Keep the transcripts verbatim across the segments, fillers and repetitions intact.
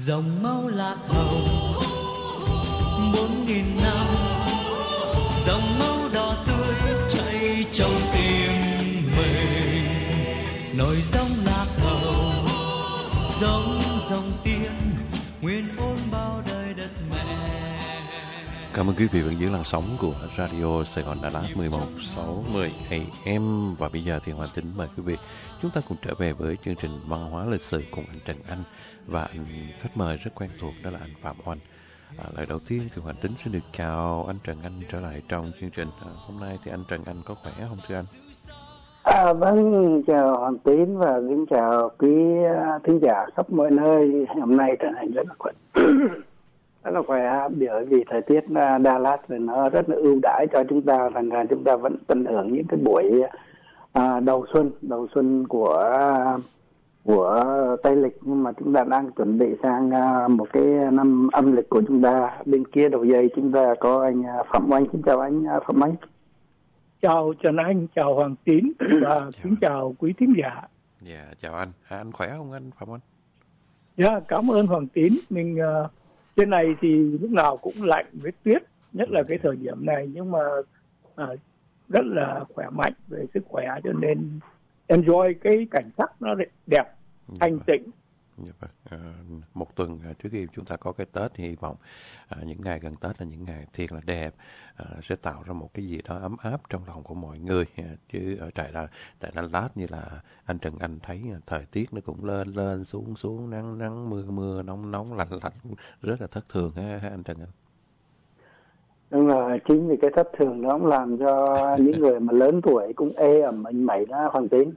dòng máu lạc hồng bốn nghìn năm, dòng máu đỏ tươi chảy trong tim mình, nổi dòng lạc hồng giống dòng tiên nguyên ôn bao đời đất mẹ. Cảm ơn quý vị vẫn giữ làn sóng của Radio Sài Gòn Đà Lạt mười một sáu mươi A M. Và bây giờ thì Hoàng Tính mời quý vị chúng ta cùng trở về với chương trình văn hóa lịch sử cùng anh Trần Anh và anh khách mời rất quen thuộc đó là anh Phạm Oanh. À, lời đầu tiên thì Hoàng Tính xin được chào anh Trần Anh trở lại trong chương trình. À, hôm nay thì anh Trần Anh có khỏe không thưa anh? À, vâng, chào Hoàng Tín và kính chào quý thính giả khắp mọi nơi. Hôm nay Trần Anh rất là khỏe. Rất là khỏe bởi vì thời tiết Đà Lạt thì nó rất là ưu đãi cho chúng ta, rằng là chúng ta vẫn tận hưởng những cái buổi à, đầu xuân, đầu xuân của của Tây lịch, nhưng mà chúng ta đang chuẩn bị sang à, một cái năm âm lịch của chúng ta. Bên kia đầu dây chúng ta có anh Phạm Oanh. Xin chào anh Phạm Oanh. Chào Trần Anh, chào Hoàng Tín và kính chào quý thính giả. Dạ, yeah, chào anh. À, anh khỏe không anh Phạm Oanh? Dạ, yeah, cảm ơn Hoàng Tín. Mình uh, trên này thì lúc nào cũng lạnh với tuyết, nhất là cái thời điểm này, nhưng mà uh, rất là khỏe mạnh về sức khỏe, cho nên enjoy cái cảnh sắc nó đẹp, thanh tịnh. Dạ vâng. À, một tuần trước khi chúng ta có cái Tết thì hy vọng à, những ngày gần Tết là những ngày thiệt là đẹp, à, sẽ tạo ra một cái gì đó ấm áp trong lòng của mọi người. À, chứ ở tại là tại Đà Lạt như là anh Trần Anh thấy thời tiết nó cũng lên lên xuống xuống, nắng nắng mưa mưa, nóng nóng lạnh lạnh, rất là thất thường ha, ha anh Trần Anh. Đúng rồi, chính vì cái thất thường đó cũng làm cho những người mà lớn tuổi cũng ê ẩm mình mẩy đó Hoàng Tín.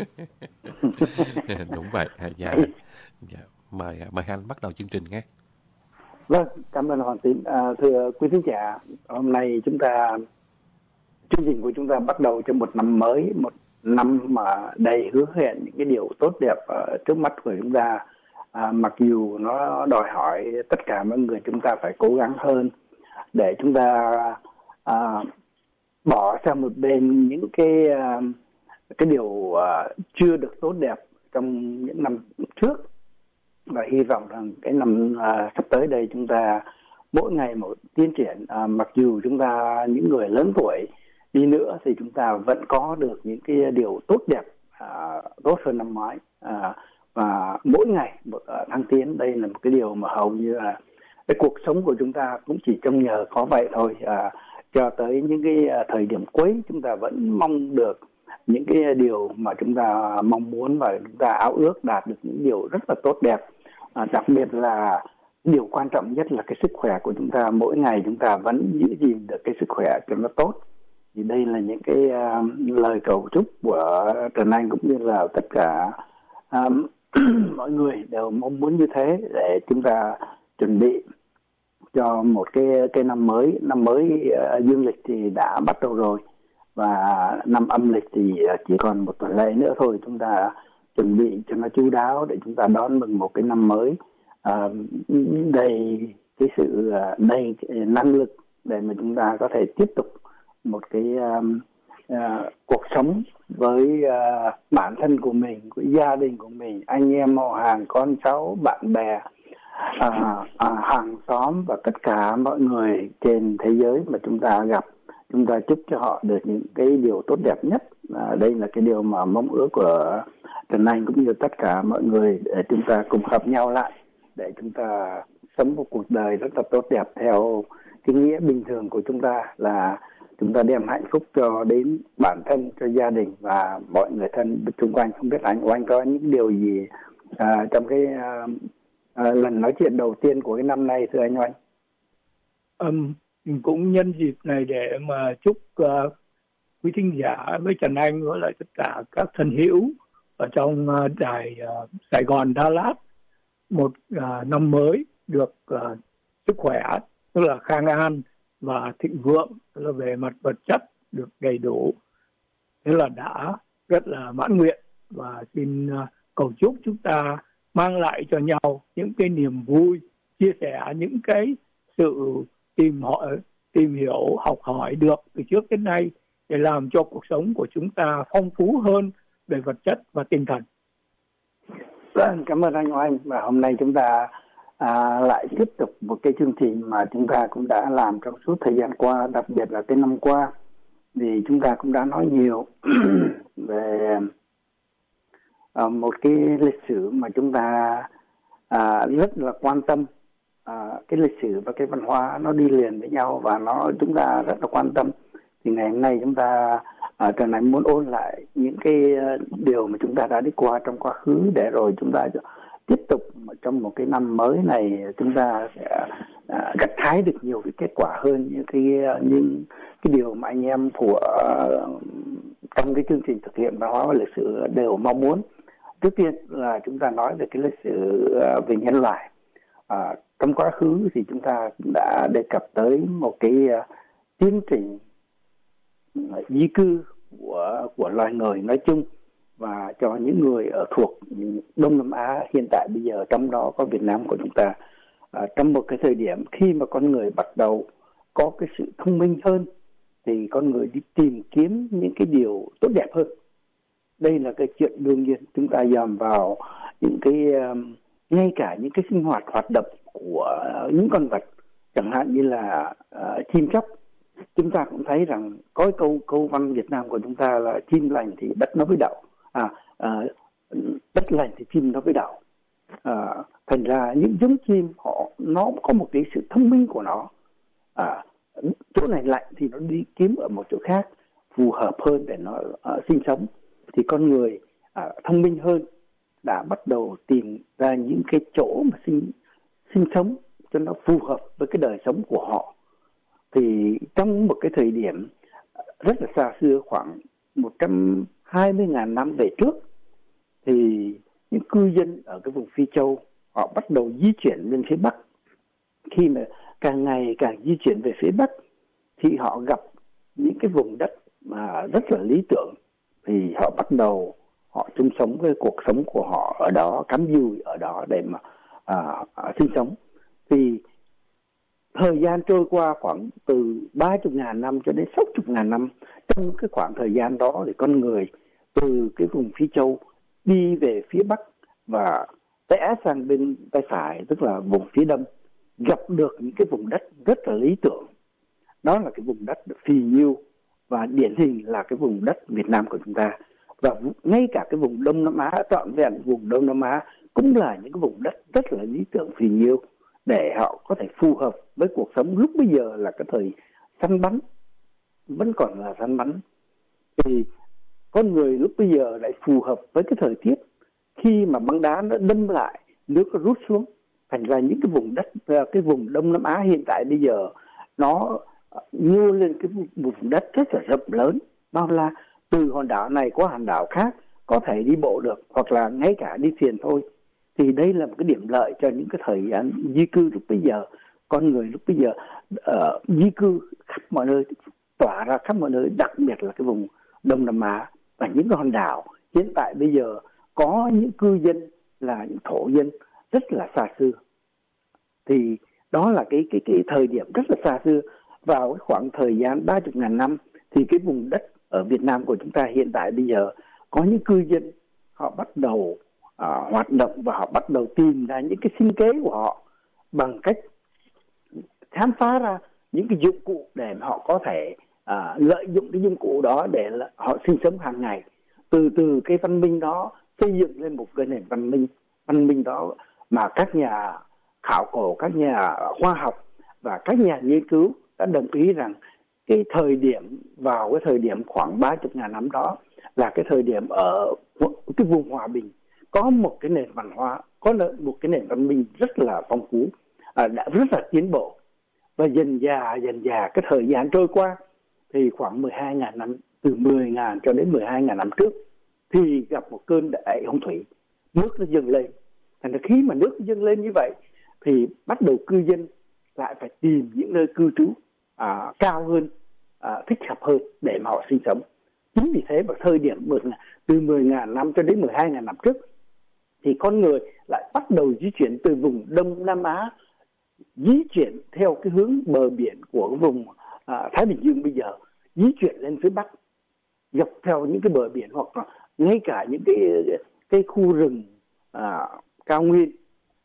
Đúng vậy. Dạ. Dạ. Mời mời anh bắt đầu chương trình nghe. Vâng, cảm ơn Hoàng Tín. À, thưa quý khán giả, hôm nay chúng ta chương trình của chúng ta bắt đầu cho một năm mới, một năm mà đầy hứa hẹn những cái điều tốt đẹp ở trước mắt của chúng ta. À, mặc dù nó đòi hỏi tất cả mọi người chúng ta phải cố gắng hơn để chúng ta à, bỏ sang một bên những cái à, cái điều à, chưa được tốt đẹp trong những năm trước, và hy vọng rằng cái năm à, sắp tới đây chúng ta mỗi ngày một tiến triển. À, mặc dù chúng ta những người lớn tuổi đi nữa thì chúng ta vẫn có được những cái điều tốt đẹp, à, tốt hơn năm ngoái, à, và mỗi ngày một à, thăng tiến. Đây là một cái điều mà hầu như là cái cuộc sống của chúng ta cũng chỉ trông nhờ có vậy thôi. À, cho tới những cái à, thời điểm cuối chúng ta vẫn mong được những cái điều mà chúng ta mong muốn và chúng ta ao ước đạt được những điều rất là tốt đẹp. À, đặc biệt là điều quan trọng nhất là cái sức khỏe của chúng ta, mỗi ngày chúng ta vẫn giữ gìn được cái sức khỏe cho nó tốt. Thì đây là những cái uh, lời cầu chúc của Trần Anh cũng như là tất cả uh, mọi người đều mong muốn như thế, để chúng ta chuẩn bị cho một cái cái năm mới. Năm mới uh, dương lịch thì đã bắt đầu rồi, và năm âm lịch thì chỉ còn một tuần lễ nữa thôi. Chúng ta chuẩn bị cho nó chu đáo để chúng ta đón mừng một cái năm mới uh, đầy cái sự uh, đầy năng lực để mà chúng ta có thể tiếp tục một cái uh, uh, cuộc sống với uh, bản thân của mình, với gia đình của mình, anh em họ hàng, con cháu, bạn bè, uh, uh, hàng xóm và tất cả mọi người trên thế giới mà chúng ta gặp. Chúng ta chúc cho họ được những cái điều tốt đẹp nhất. À, đây là cái điều mà mong ước của Trần Anh cũng như tất cả mọi người, để chúng ta cùng hợp nhau lại để chúng ta sống một cuộc đời rất là tốt đẹp theo cái nghĩa bình thường của chúng ta, là chúng ta đem hạnh phúc cho đến bản thân, cho gia đình và mọi người thân xung quanh. Không biết anh Oanh có những điều gì à, trong cái à, à, lần nói chuyện đầu tiên của cái năm nay thưa anh Oanh? Um, mình cũng nhân dịp này để mà chúc uh, quý thính giả với Trần Anh với lại tất cả các thân hữu ở trong uh, đài uh, Sài Gòn Đà Lạt một uh, năm mới được uh, sức khỏe, tức là khang an và thịnh vượng, tức là về mặt vật chất được đầy đủ, thế là đã rất là mãn nguyện. Và xin uh, cầu chúc chúng ta mang lại cho nhau những cái niềm vui, chia sẻ những cái sự tìm hỏi, tìm hiểu, học hỏi được từ trước đến nay để làm cho cuộc sống của chúng ta phong phú hơn về vật chất và tinh thần. Vâng, cảm ơn anh Oanh. Và hôm nay chúng ta à, lại tiếp tục một cái chương trình mà chúng ta cũng đã làm trong suốt thời gian qua, đặc biệt là cái năm qua. Thì chúng ta cũng đã nói nhiều về uh, một cái lịch sử mà chúng ta uh, rất là quan tâm. Uh, cái lịch sử và cái văn hóa nó đi liền với nhau và nó chúng ta rất là quan tâm. Thì ngày hôm nay chúng ta uh, tuần này muốn ôn lại những cái uh, điều mà chúng ta đã đi qua trong quá khứ, để rồi chúng ta tiếp tục trong một cái năm mới này chúng ta sẽ uh, gặt hái được nhiều cái kết quả hơn những cái uh, những cái điều mà anh em của uh, trong cái chương trình thực hiện văn hóa và lịch sử đều mong muốn. Trước tiên là chúng ta nói về cái lịch sử uh, về nhân loại. Uh, trong quá khứ thì chúng ta đã đề cập tới một cái uh, tiến trình uh, di cư của của loài người nói chung, và cho những người ở thuộc Đông Nam Á hiện tại bây giờ, trong đó có Việt Nam của chúng ta. À, trong một cái thời điểm khi mà con người bắt đầu có cái sự thông minh hơn, thì con người đi tìm kiếm những cái điều tốt đẹp hơn. Đây là cái chuyện đương nhiên. Chúng ta dòm vào những cái uh, ngay cả những cái sinh hoạt hoạt động của uh, những con vật, chẳng hạn như là uh, chim chóc. Chúng ta cũng thấy rằng có câu câu văn Việt Nam của chúng ta là chim lành thì đất nó mới đậu. À, à, đất lành thì chim nó mới đậu. À, thành ra những giống chim họ nó có một cái sự thông minh của nó. À, chỗ này lạnh thì nó đi kiếm ở một chỗ khác phù hợp hơn để nó uh, sinh sống. Thì con người uh, thông minh hơn đã bắt đầu tìm ra những cái chỗ mà sinh sinh sống cho nó phù hợp với cái đời sống của họ. Thì trong một cái thời điểm rất là xa xưa, khoảng một trăm hai mươi nghìn năm về trước, thì những cư dân ở cái vùng Phi Châu họ bắt đầu di chuyển lên phía Bắc. Khi mà càng ngày càng di chuyển về phía Bắc thì họ gặp những cái vùng đất mà rất là lý tưởng, thì họ bắt đầu họ chung sống với cuộc sống của họ ở đó, cắm dùi ở đó để mà à, à, sinh sống. Thì thời gian trôi qua khoảng từ ba mươi nghìn năm cho đến sáu mươi nghìn năm. Trong cái khoảng thời gian đó thì con người từ cái vùng Phi Châu đi về phía Bắc và rẽ sang bên tay phải, tức là vùng phía Đông, gặp được những cái vùng đất rất là lý tưởng. Đó là cái vùng đất phì nhiêu và điển hình là cái vùng đất Việt Nam của chúng ta. Và ngay cả cái vùng Đông Nam Á, trọn vẹn vùng Đông Nam Á cũng là những cái vùng đất rất là lý tưởng phì nhiêu để họ có thể phù hợp với cuộc sống lúc bây giờ là cái thời săn bắn, vẫn còn là săn bắn. Thì con người lúc bây giờ lại phù hợp với cái thời tiết, khi mà băng đá nó đâm lại, nước nó rút xuống, thành ra những cái vùng đất, cái vùng Đông Nam Á hiện tại bây giờ nó nhô lên cái vùng đất rất là rộng lớn, bao la. Từ hòn đảo này qua hòn đảo khác có thể đi bộ được, hoặc là ngay cả đi thuyền thôi. Thì đây là một cái điểm lợi cho những cái thời gian di cư lúc bây giờ. Con người lúc bây giờ uh, di cư khắp mọi nơi, tỏa ra khắp mọi nơi, đặc biệt là cái vùng Đông Nam Á. Và những cái hòn đảo hiện tại bây giờ có những cư dân là những thổ dân rất là xa xưa. Thì đó là cái cái cái thời điểm rất là xa xưa. Vào cái khoảng thời gian ba mươi nghìn năm thì cái vùng đất ở Việt Nam của chúng ta hiện tại bây giờ có những cư dân họ bắt đầu à, hoạt động và họ bắt đầu tìm ra những cái sinh kế của họ bằng cách khám phá ra những cái dụng cụ để mà họ có thể à, lợi dụng cái dụng cụ đó để họ sinh sống hàng ngày. Từ từ cái văn minh đó xây dựng lên một cái nền văn minh, văn minh đó mà các nhà khảo cổ, các nhà khoa học và các nhà nghiên cứu đã đồng ý rằng cái thời điểm vào cái thời điểm khoảng ba mươi nghìn năm đó là cái thời điểm ở cái vùng hòa bình, có một cái nền văn hóa, có một cái nền văn minh rất là phong phú, à, đã rất là tiến bộ. Và dần dà dần dà cái thời gian trôi qua thì khoảng mười hai nghìn năm, từ mười nghìn cho đến mười hai nghìn năm trước thì gặp một cơn đại hồng thủy, nước nó dâng lên. Thành ra khi mà nước dâng lên như vậy thì bắt đầu cư dân lại phải tìm những nơi cư trú à, cao hơn, à, thích hợp hơn để mà họ sinh sống. Chính vì thế vào thời điểm từ mười nghìn năm cho đến mười hai nghìn năm trước thì con người lại bắt đầu di chuyển từ vùng Đông Nam Á, di chuyển theo cái hướng bờ biển của cái vùng à, Thái Bình Dương bây giờ, di chuyển lên phía Bắc, dọc theo những cái bờ biển hoặc ngay cả những cái cái khu rừng à, cao nguyên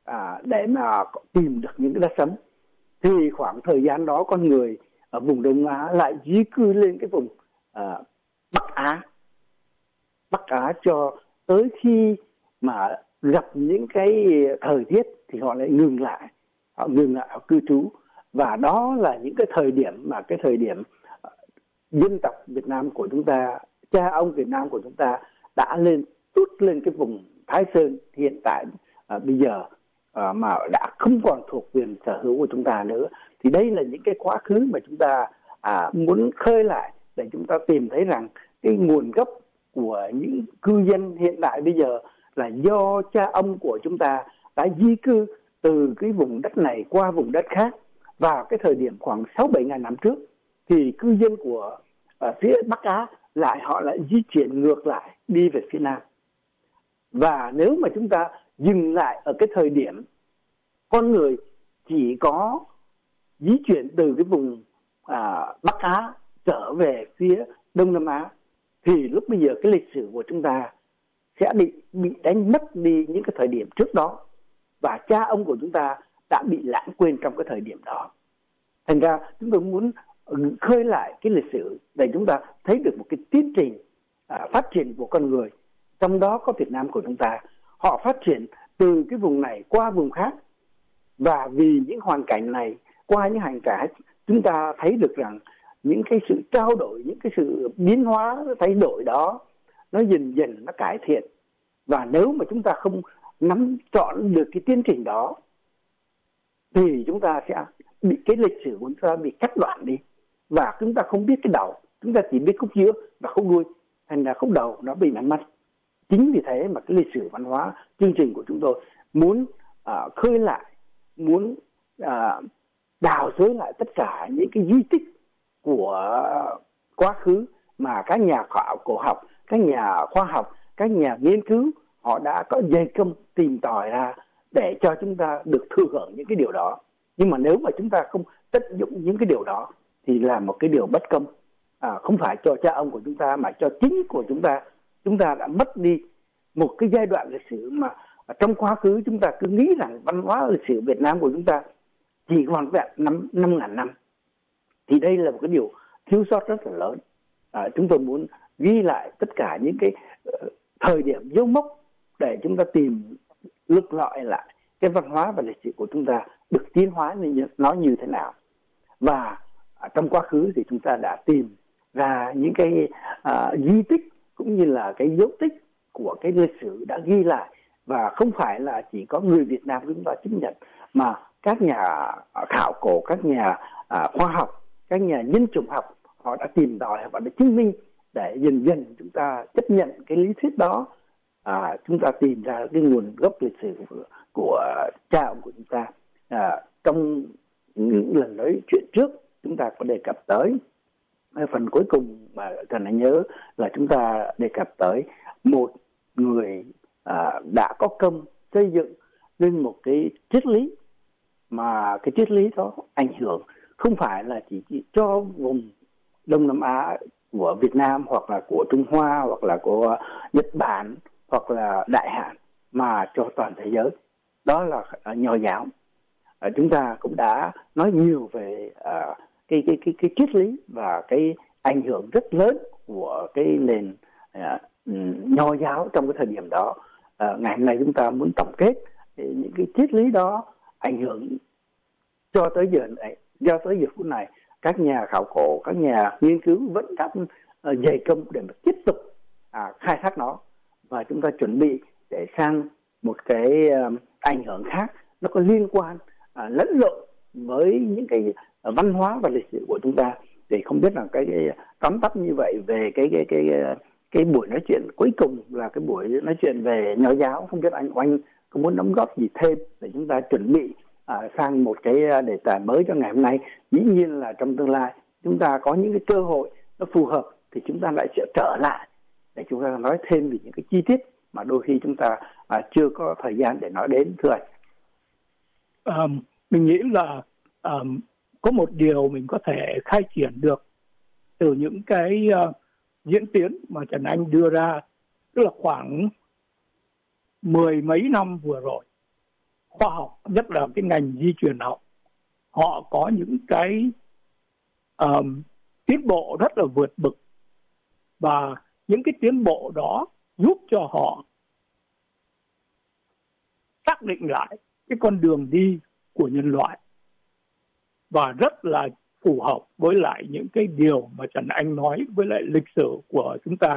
à, để mà tìm được những cái đất sống. Thì khoảng thời gian đó con người ở vùng Đông Á lại di cư lên cái vùng à, Bắc Á, Bắc Á cho tới khi mà gặp những cái thời tiết thì họ lại ngừng lại, họ ngừng lại họ cư trú. Và đó là những cái thời điểm mà cái thời điểm dân tộc Việt Nam của chúng ta, cha ông Việt Nam của chúng ta đã lên tút lên cái vùng Thái Sơn hiện tại à, bây giờ à, mà đã không còn thuộc quyền sở hữu của chúng ta nữa. Thì đây là những cái quá khứ mà chúng ta à, muốn khơi lại để chúng ta tìm thấy rằng cái nguồn gốc của những cư dân hiện tại bây giờ là do cha ông của chúng ta đã di cư từ cái vùng đất này qua vùng đất khác. Vào cái thời điểm khoảng sáu bảy ngàn năm trước thì cư dân của ở phía Bắc Á lại họ lại di chuyển ngược lại đi về phía Nam. Và nếu mà chúng ta dừng lại ở cái thời điểm con người chỉ có di chuyển từ cái vùng à, Bắc Á trở về phía Đông Nam Á thì lúc bây giờ cái lịch sử của chúng ta sẽ bị, bị đánh mất đi những cái thời điểm trước đó. Và cha ông của chúng ta đã bị lãng quên trong cái thời điểm đó. Thành ra chúng tôi muốn khơi lại cái lịch sử để chúng ta thấy được một cái tiến trình à, phát triển của con người. Trong đó có Việt Nam của chúng ta. Họ phát triển từ cái vùng này qua vùng khác. Và vì những hoàn cảnh này, qua những hành cảnh, chúng ta thấy được rằng những cái sự trao đổi, những cái sự biến hóa, thay đổi đó, nó dần dần nó cải thiện. Và nếu mà chúng ta không nắm trọn được cái tiến trình đó thì chúng ta sẽ bị cái lịch sử của chúng ta bị cắt đoạn đi. Và chúng ta không biết cái đầu, chúng ta chỉ biết khúc giữa và khúc đuôi. Thành ra khúc đầu nó bị mất mất. Chính vì thế mà cái lịch sử văn hóa chương trình của chúng tôi muốn uh, khơi lại, muốn uh, đào xới lại tất cả những cái di tích của quá khứ mà các nhà khảo cổ học, các nhà khoa học, các nhà nghiên cứu họ đã có dày công tìm tòi ra để cho chúng ta được thừa hưởng những cái điều đó. Nhưng mà nếu mà chúng ta không tận dụng những cái điều đó thì là một cái điều bất công, à, không phải cho cha ông của chúng ta mà cho chính của chúng ta. Chúng ta đã mất đi một cái giai đoạn lịch sử mà trong quá khứ chúng ta cứ nghĩ rằng văn hóa lịch sử Việt Nam của chúng ta chỉ còn vẹn năm năm ngàn năm. Thì đây là một cái điều thiếu sót rất là lớn. À, chúng tôi muốn ghi lại tất cả những cái uh, thời điểm dấu mốc để chúng ta tìm lục lọi lại cái văn hóa và lịch sử của chúng ta được tiến hóa như nó như thế nào. Và à, trong quá khứ thì chúng ta đã tìm ra những cái à, di tích cũng như là cái dấu tích của cái lịch sử đã ghi lại. Và không phải là chỉ có người Việt Nam chúng ta chấp nhận, mà các nhà khảo cổ, các nhà à, khoa học, các nhà nhân chủng học họ đã tìm tòi và đã chứng minh để dần dần chúng ta chấp nhận cái lý thuyết đó. À, chúng ta tìm ra cái nguồn gốc lịch sử của, của cha ông của chúng ta. À, trong những lần nói chuyện trước chúng ta có đề cập tới phần cuối cùng mà cần hãy nhớ là chúng ta đề cập tới một người à, đã có công xây dựng nên một cái triết lý mà cái triết lý đó ảnh hưởng không phải là chỉ, chỉ cho vùng Đông Nam Á của Việt Nam hoặc là của Trung Hoa hoặc là của Nhật Bản hoặc là Đại Hàn mà cho toàn thế giới. Đó là uh, Nho giáo. Uh, chúng ta cũng đã nói nhiều về uh, cái cái cái cái triết lý và cái ảnh hưởng rất lớn của cái nền uh, Nho giáo trong cái thời điểm đó. Uh, ngày hôm nay chúng ta muốn tổng kết những cái triết lý đó ảnh hưởng cho tới giờ này, cho tới giờ phút này các nhà khảo cổ, các nhà nghiên cứu vẫn đang uh, dày công để mà tiếp tục uh, khai thác nó. Và chúng ta chuẩn bị để sang một cái uh, ảnh hưởng khác, nó có liên quan uh, lẫn lộn với những cái uh, văn hóa và lịch sử của chúng ta. Thì không biết là cái, cái tóm tắt như vậy về cái cái cái cái, cái buổi nói chuyện cuối cùng là cái buổi nói chuyện về Nho giáo. Không biết anh Oanh có muốn đóng góp gì thêm để chúng ta chuẩn bị uh, sang một cái đề tài mới cho ngày hôm nay. Dĩ nhiên là trong tương lai chúng ta có những cái cơ hội nó phù hợp thì chúng ta lại sẽ trở lại để chúng ta nói thêm về những cái chi tiết mà đôi khi chúng ta à, chưa có thời gian để nói đến, thưa anh. Um, mình nghĩ là um, có một điều mình có thể khai triển được từ những cái uh, diễn tiến mà Trần Anh đưa ra, tức là khoảng mười mấy năm vừa rồi, khoa học, nhất là cái ngành di truyền học, họ có những cái um, tiến bộ rất là vượt bậc, và những cái tiến bộ đó giúp cho họ xác định lại cái con đường đi của nhân loại, và rất là phù hợp với lại những cái điều mà Trần Anh nói với lại lịch sử của chúng ta.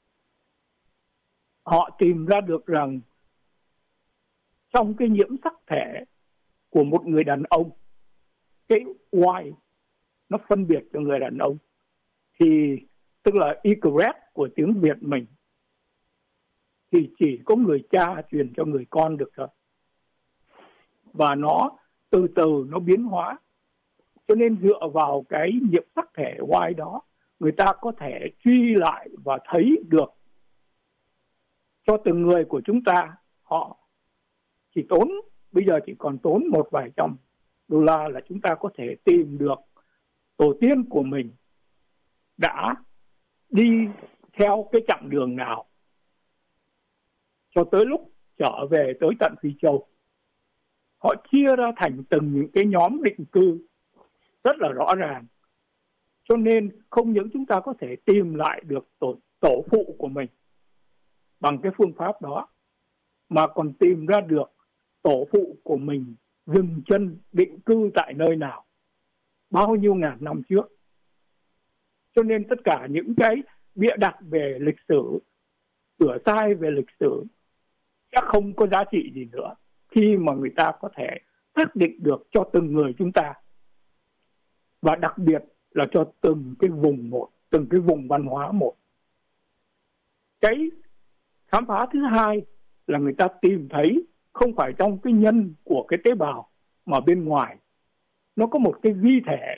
Họ tìm ra được rằng trong cái nhiễm sắc thể của một người đàn ông, cái Y nó phân biệt cho người đàn ông, thì tức là Y của tiếng Việt mình, thì chỉ có người cha truyền cho người con được thôi. Và nó từ từ nó biến hóa. Cho nên dựa vào cái nhiễm sắc thể Y đó, người ta có thể truy lại và thấy được cho từng người của chúng ta. Họ chỉ tốn, bây giờ chỉ còn tốn một vài trăm đô la là chúng ta có thể tìm được tổ tiên của mình đã đi theo cái chặng đường nào cho tới lúc trở về tới tận Phi Châu. Họ chia ra thành từng những cái nhóm định cư rất là rõ ràng. Cho nên không những chúng ta có thể tìm lại được tổ, tổ phụ của mình bằng cái phương pháp đó, mà còn tìm ra được tổ phụ của mình dừng chân định cư tại nơi nào, bao nhiêu ngàn năm trước. Cho nên tất cả những cái bịa đặt về lịch sử, sửa sai về lịch sử sẽ không có giá trị gì nữa khi mà người ta có thể xác định được cho từng người chúng ta, và đặc biệt là cho từng cái vùng một, từng cái vùng văn hóa một. Cái khám phá thứ hai là người ta tìm thấy không phải trong cái nhân của cái tế bào, mà bên ngoài nó có một cái vi thể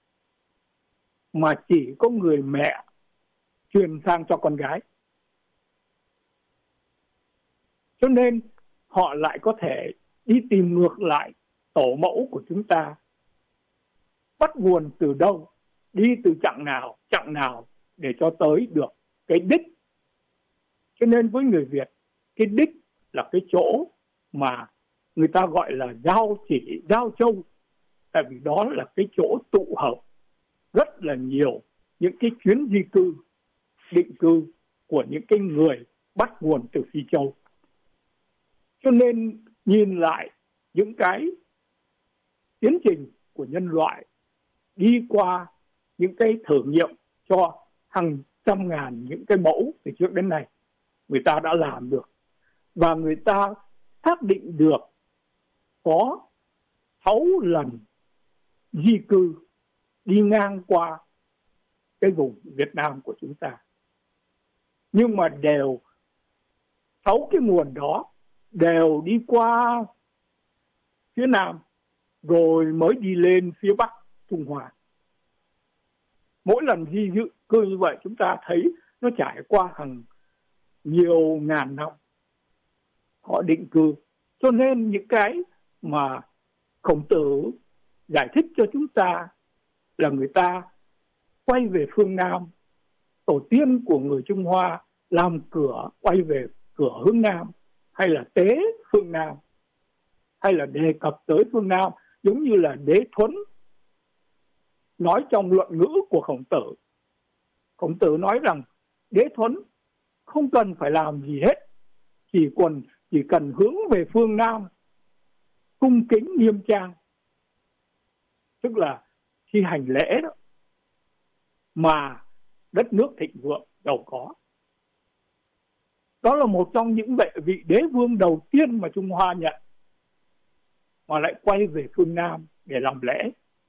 mà chỉ có người mẹ truyền sang cho con gái. Cho nên họ lại có thể đi tìm ngược lại tổ mẫu của chúng ta, bắt nguồn từ đâu, đi từ chặng nào, chặng nào để cho tới được cái đích. Cho nên với người Việt, cái đích là cái chỗ mà người ta gọi là giao chỉ, giao châu, tại vì đó là cái chỗ tụ hợp rất là nhiều những cái chuyến di cư, định cư của những cái người bắt nguồn từ Phi Châu. Cho nên nhìn lại những cái tiến trình của nhân loại đi qua những cái thử nghiệm cho hàng trăm ngàn những cái mẫu từ trước đến nay, người ta đã làm được. Và người ta xác định được có sáu lần di cư đi ngang qua cái vùng Việt Nam của chúng ta. Nhưng mà đều, sáu cái nguồn đó đều đi qua phía Nam rồi mới đi lên phía Bắc Trung Hoa. Mỗi lần di cư như vậy chúng ta thấy nó trải qua hàng nhiều ngàn năm họ định cư. Cho nên những cái mà Khổng Tử giải thích cho chúng ta là người ta quay về phương Nam, tổ tiên của người Trung Hoa làm cửa quay về cửa hướng Nam, hay là tế phương Nam, hay là đề cập tới phương Nam, giống như là Đế Thuấn nói trong luận ngữ của Khổng Tử. Khổng Tử nói rằng Đế Thuấn không cần phải làm gì hết, chỉ cần, chỉ cần hướng về phương Nam, cung kính nghiêm trang, tức là khi hành lễ đó, mà đất nước thịnh vượng, giàu có. Đó là một trong những vị đế vương đầu tiên mà Trung Hoa nhận, mà lại quay về phương Nam để làm lễ.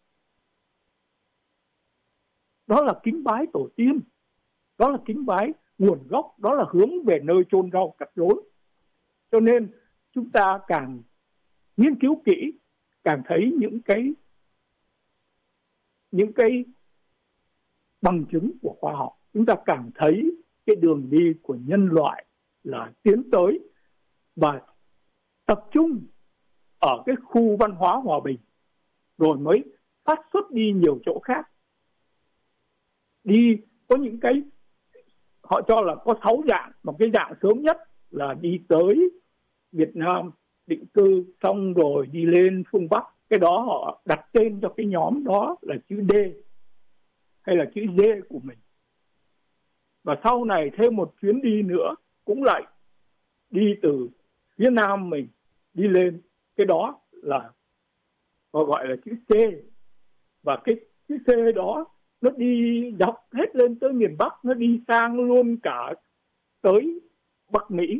Đó là kính bái tổ tiên, đó là kính bái nguồn gốc, đó là hướng về nơi chôn rau cắt rốn. Cho nên chúng ta càng nghiên cứu kỹ, càng thấy những cái những cái bằng chứng của khoa học, chúng ta càng thấy cái đường đi của nhân loại là tiến tới và tập trung ở cái khu văn hóa hòa bình, rồi mới phát xuất đi nhiều chỗ khác. Đi có những cái họ cho là có sáu dạng, một cái dạng sớm nhất là đi tới Việt Nam định cư xong rồi đi lên phương Bắc. Cái đó họ đặt tên cho cái nhóm đó là chữ D hay là chữ D của mình. Và sau này thêm một chuyến đi nữa cũng lại đi từ phía nam mình đi lên. Cái đó là họ gọi là chữ C. Và cái chữ C đó nó đi dọc hết lên tới miền Bắc, nó đi sang luôn cả tới Bắc Mỹ.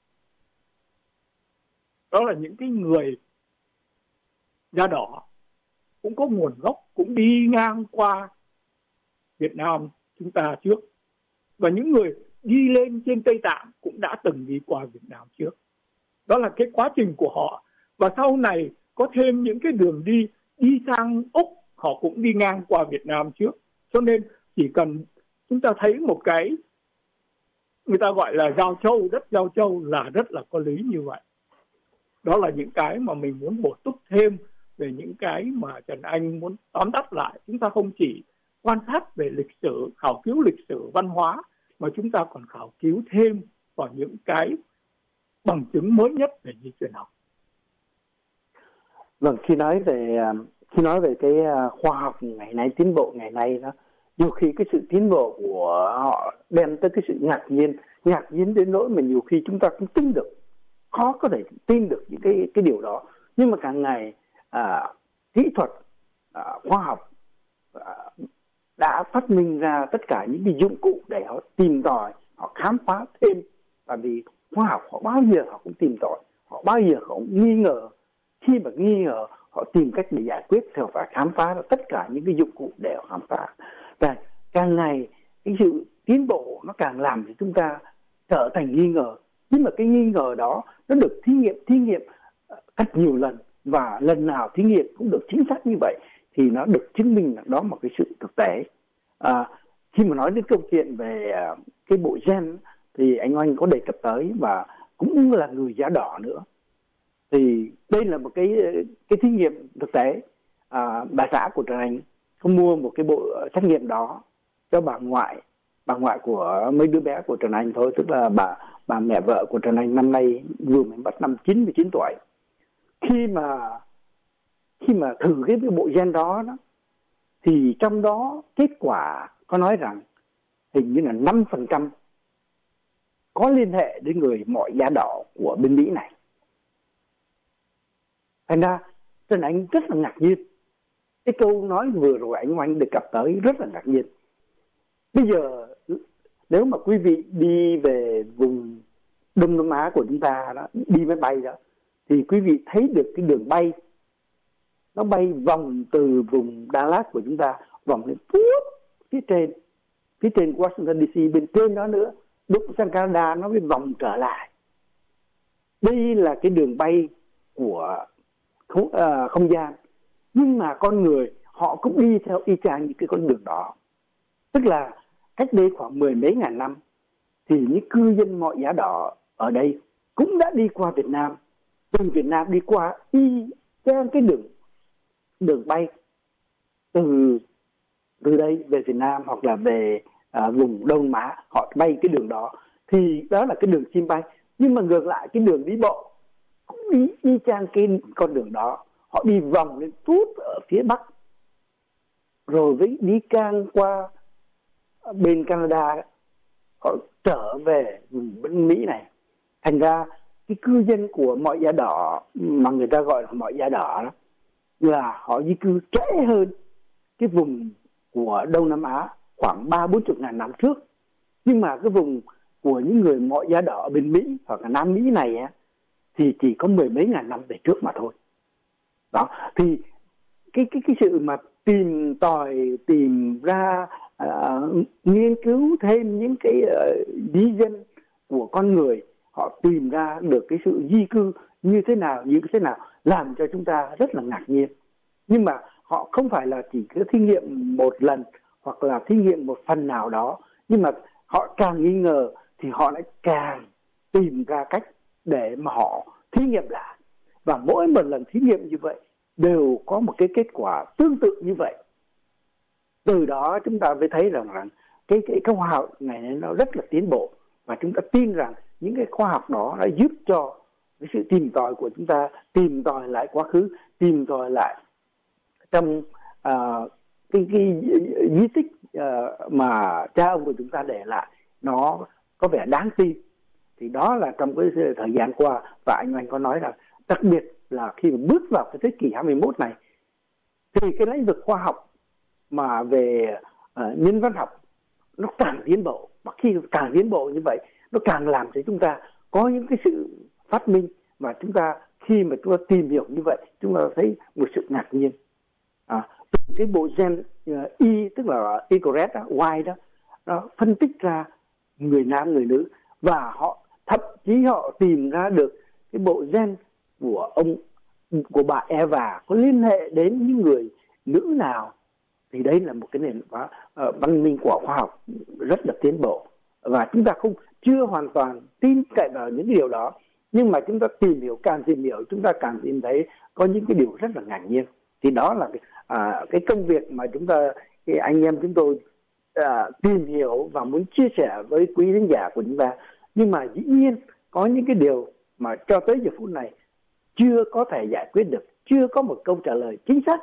Đó là những cái người da đỏ cũng có nguồn gốc, cũng đi ngang qua Việt Nam chúng ta trước. Và những người đi lên trên Tây Tạng cũng đã từng đi qua Việt Nam trước. Đó là cái quá trình của họ. Và sau này có thêm những cái đường đi đi sang Úc, họ cũng đi ngang qua Việt Nam trước. Cho nên chỉ cần chúng ta thấy một cái người ta gọi là giao châu, đất giao châu là rất là có lý như vậy. Đó là những cái mà mình muốn bổ túc thêm về những cái mà Trần Anh muốn tóm tắt lại. Chúng ta không chỉ quan sát về lịch sử, khảo cứu lịch sử văn hóa, mà chúng ta còn khảo cứu thêm vào những cái bằng chứng mới nhất về di truyền học. Vâng, khi nói về khi nói về cái khoa học ngày nay, tiến bộ ngày nay đó, nhiều khi cái sự tiến bộ của họ đem tới cái sự ngạc nhiên, ngạc nhiên đến nỗi mà nhiều khi chúng ta không tin được, khó có thể tin được những cái cái điều đó. Nhưng mà càng ngày à, kỹ thuật, à, khoa học à, đã phát minh ra tất cả những cái dụng cụ để họ tìm tòi, họ khám phá thêm. Bởi vì khoa học họ bao giờ họ cũng tìm tòi, họ bao giờ họ cũng nghi ngờ. Khi mà nghi ngờ, họ tìm cách để giải quyết thì họ phải khám phá ra tất cả những cái dụng cụ để họ khám phá. Và càng ngày cái sự tiến bộ nó càng làm cho chúng ta trở thành nghi ngờ. Nhưng mà cái nghi ngờ đó nó được thí nghiệm, thí nghiệm rất nhiều lần. Và lần nào thí nghiệm cũng được chính xác như vậy, thì nó được chứng minh là đó một cái sự thực tế. À, khi mà nói đến câu chuyện về uh, cái bộ gen thì anh Oanh có đề cập tới, và cũng là người da đỏ nữa. Thì đây là một cái cái thí nghiệm thực tế. À, bà xã của Trần Anh có mua một cái bộ xét nghiệm đó cho bà ngoại, bà ngoại của mấy đứa bé của Trần Anh thôi, tức là bà bà mẹ vợ của Trần Anh năm nay vừa mới bắt năm chín mươi chín tuổi. Khi mà khi mà thử cái bộ gen đó, đó thì trong đó kết quả có nói rằng hình như là năm phần trăm có liên hệ đến người mọi da đỏ của bên Mỹ này. Thành ra Trần Anh rất là ngạc nhiên. Cái câu nói vừa rồi anh Oanh đề cập tới rất là ngạc nhiên. Bây giờ nếu mà quý vị đi về vùng Đông Nam Á của chúng ta đó, đi máy bay đó, thì quý vị thấy được cái đường bay nó bay vòng từ vùng Dallas của chúng ta vòng lên phía trên, phía trên Washington đê xê, bên trên đó nữa, lúc sang Canada nó mới vòng trở lại. Đây là cái đường bay của không, uh, không gian. Nhưng mà con người họ cũng đi theo y chang những cái con đường đó. Tức là cách đây khoảng mười mấy ngàn năm thì những cư dân mọi da đỏ ở đây cũng đã đi qua Việt Nam, từ Việt Nam đi qua y chang cái đường đường bay từ từ đây về Việt Nam hoặc là về à, vùng Đông Á, họ bay cái đường đó. Thì đó là cái đường chim bay. Nhưng mà ngược lại cái đường đi bộ cũng đi y chang cái con đường đó. Họ đi vòng lên tút ở phía Bắc, rồi với đi ngang qua bên Canada, họ trở về vùng bên Mỹ này. Thành ra cái cư dân của mọi da đỏ mà người ta gọi là mọi da đỏ đó, là họ di cư trễ hơn cái vùng của Đông Nam Á khoảng ba bốn chục ngàn năm trước. Nhưng mà cái vùng của những người mọi da đỏ bên Mỹ hoặc là Nam Mỹ này á, thì chỉ có mười mấy ngàn năm về trước mà thôi. Đó, thì cái cái cái sự mà tìm tòi, tìm ra, uh, nghiên cứu thêm những cái uh, di dân của con người, họ tìm ra được cái sự di cư như thế nào, như thế nào, làm cho chúng ta rất là ngạc nhiên. Nhưng mà họ không phải là chỉ cứ thí nghiệm một lần hoặc là thí nghiệm một phần nào đó, nhưng mà họ càng nghi ngờ thì họ lại càng tìm ra cách để mà họ thí nghiệm lại. Và mỗi một lần thí nghiệm như vậy đều có một cái kết quả tương tự như vậy. Từ đó chúng ta mới thấy rằng, rằng cái, cái, cái khoa học này nó rất là tiến bộ. Và chúng ta tin rằng những cái khoa học đó đã giúp cho cái sự tìm tòi của chúng ta, tìm tòi lại quá khứ, tìm tòi lại trong uh, cái, cái di tích uh, mà cha ông của chúng ta để lại nó có vẻ đáng tin. Thì đó là trong cái thời gian qua, và anh Oanh có nói là đặc biệt là khi mà bước vào cái thế kỷ hai mươi mốt này thì cái lĩnh vực khoa học mà về uh, nhân văn học nó càng tiến bộ, và khi càng tiến bộ như vậy nó càng làm cho chúng ta có những cái sự phát minh, và chúng ta khi mà chúng ta tìm hiểu như vậy chúng ta thấy một sự ngạc nhiên. À, từ cái bộ gen uh, Y, tức là Y correct đó, Y đó, nó phân tích ra người nam người nữ, và họ thậm chí họ tìm ra được cái bộ gen của ông của bà Eva có liên hệ đến những người nữ nào. Thì đây là một cái nền uh, văn minh của khoa học rất là tiến bộ, và chúng ta không chưa hoàn toàn tin cậy vào những cái điều đó, nhưng mà chúng ta tìm hiểu, càng tìm hiểu chúng ta càng tìm thấy có những cái điều rất là ngạc nhiên. Thì đó là cái, à, cái công việc mà chúng ta, cái anh em chúng tôi à, tìm hiểu và muốn chia sẻ với quý khán giả của chúng ta. Nhưng mà dĩ nhiên có những cái điều mà cho tới giờ phút này chưa có thể giải quyết được, chưa có một câu trả lời chính xác.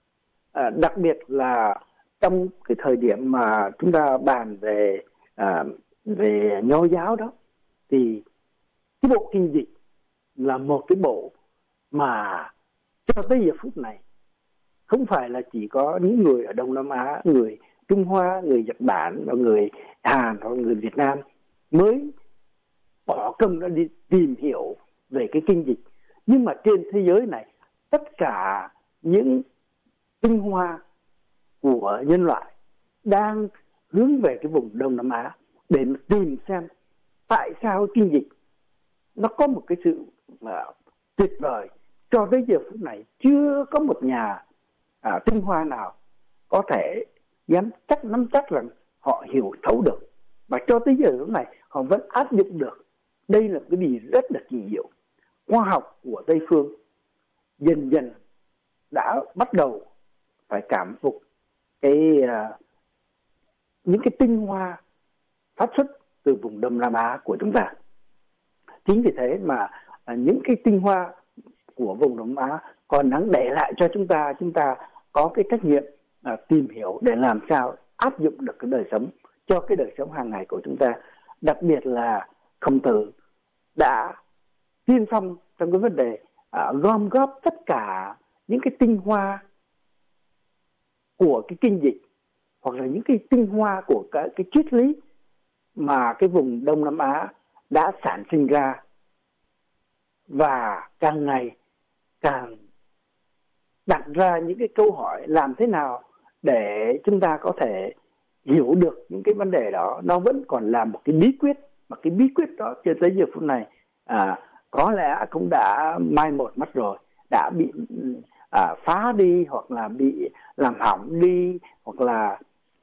À, đặc biệt là trong cái thời điểm mà chúng ta bàn về à, về nho giáo đó, thì cái bộ kinh dịch là một cái bộ mà cho tới giờ phút này không phải là chỉ có những người ở Đông Nam Á, người Trung Hoa, người Nhật Bản, và người Hàn hoặc người Việt Nam mới bỏ công ra đi tìm hiểu về cái kinh dịch. Nhưng mà trên thế giới này, tất cả những tinh hoa của nhân loại đang hướng về cái vùng Đông Nam Á để tìm xem tại sao kinh dịch nó có một cái sự mà tuyệt vời. Cho tới giờ phút này chưa có một nhà à, tinh hoa nào có thể dám chắc nắm chắc rằng họ hiểu thấu được, và cho tới giờ phút này họ vẫn áp dụng được. Đây là cái gì rất là kỳ diệu. Khoa học của Tây phương dần dần đã bắt đầu phải cảm phục cái uh, những cái tinh hoa phát xuất từ vùng Đông Nam Á của chúng ta. Chính vì thế mà uh, những cái tinh hoa của vùng Đông Nam Á còn đáng để lại cho chúng ta, chúng ta có cái trách nhiệm uh, tìm hiểu để làm sao áp dụng được cái đời sống cho cái đời sống hàng ngày của chúng ta. Đặc biệt là Khổng Tử đã tiên phong trong cái vấn đề uh, gom góp tất cả những cái tinh hoa của cái kinh dịch, hoặc là những cái tinh hoa của cái, cái triết lý mà cái vùng Đông Nam Á đã sản sinh ra, và càng ngày càng đặt ra những cái câu hỏi làm thế nào để chúng ta có thể hiểu được những cái vấn đề đó. Nó vẫn còn là một cái bí quyết, mà cái bí quyết đó cho tới giờ phút này à, có lẽ cũng đã mai một mất rồi, đã bị à, phá đi, hoặc là bị làm hỏng đi, hoặc là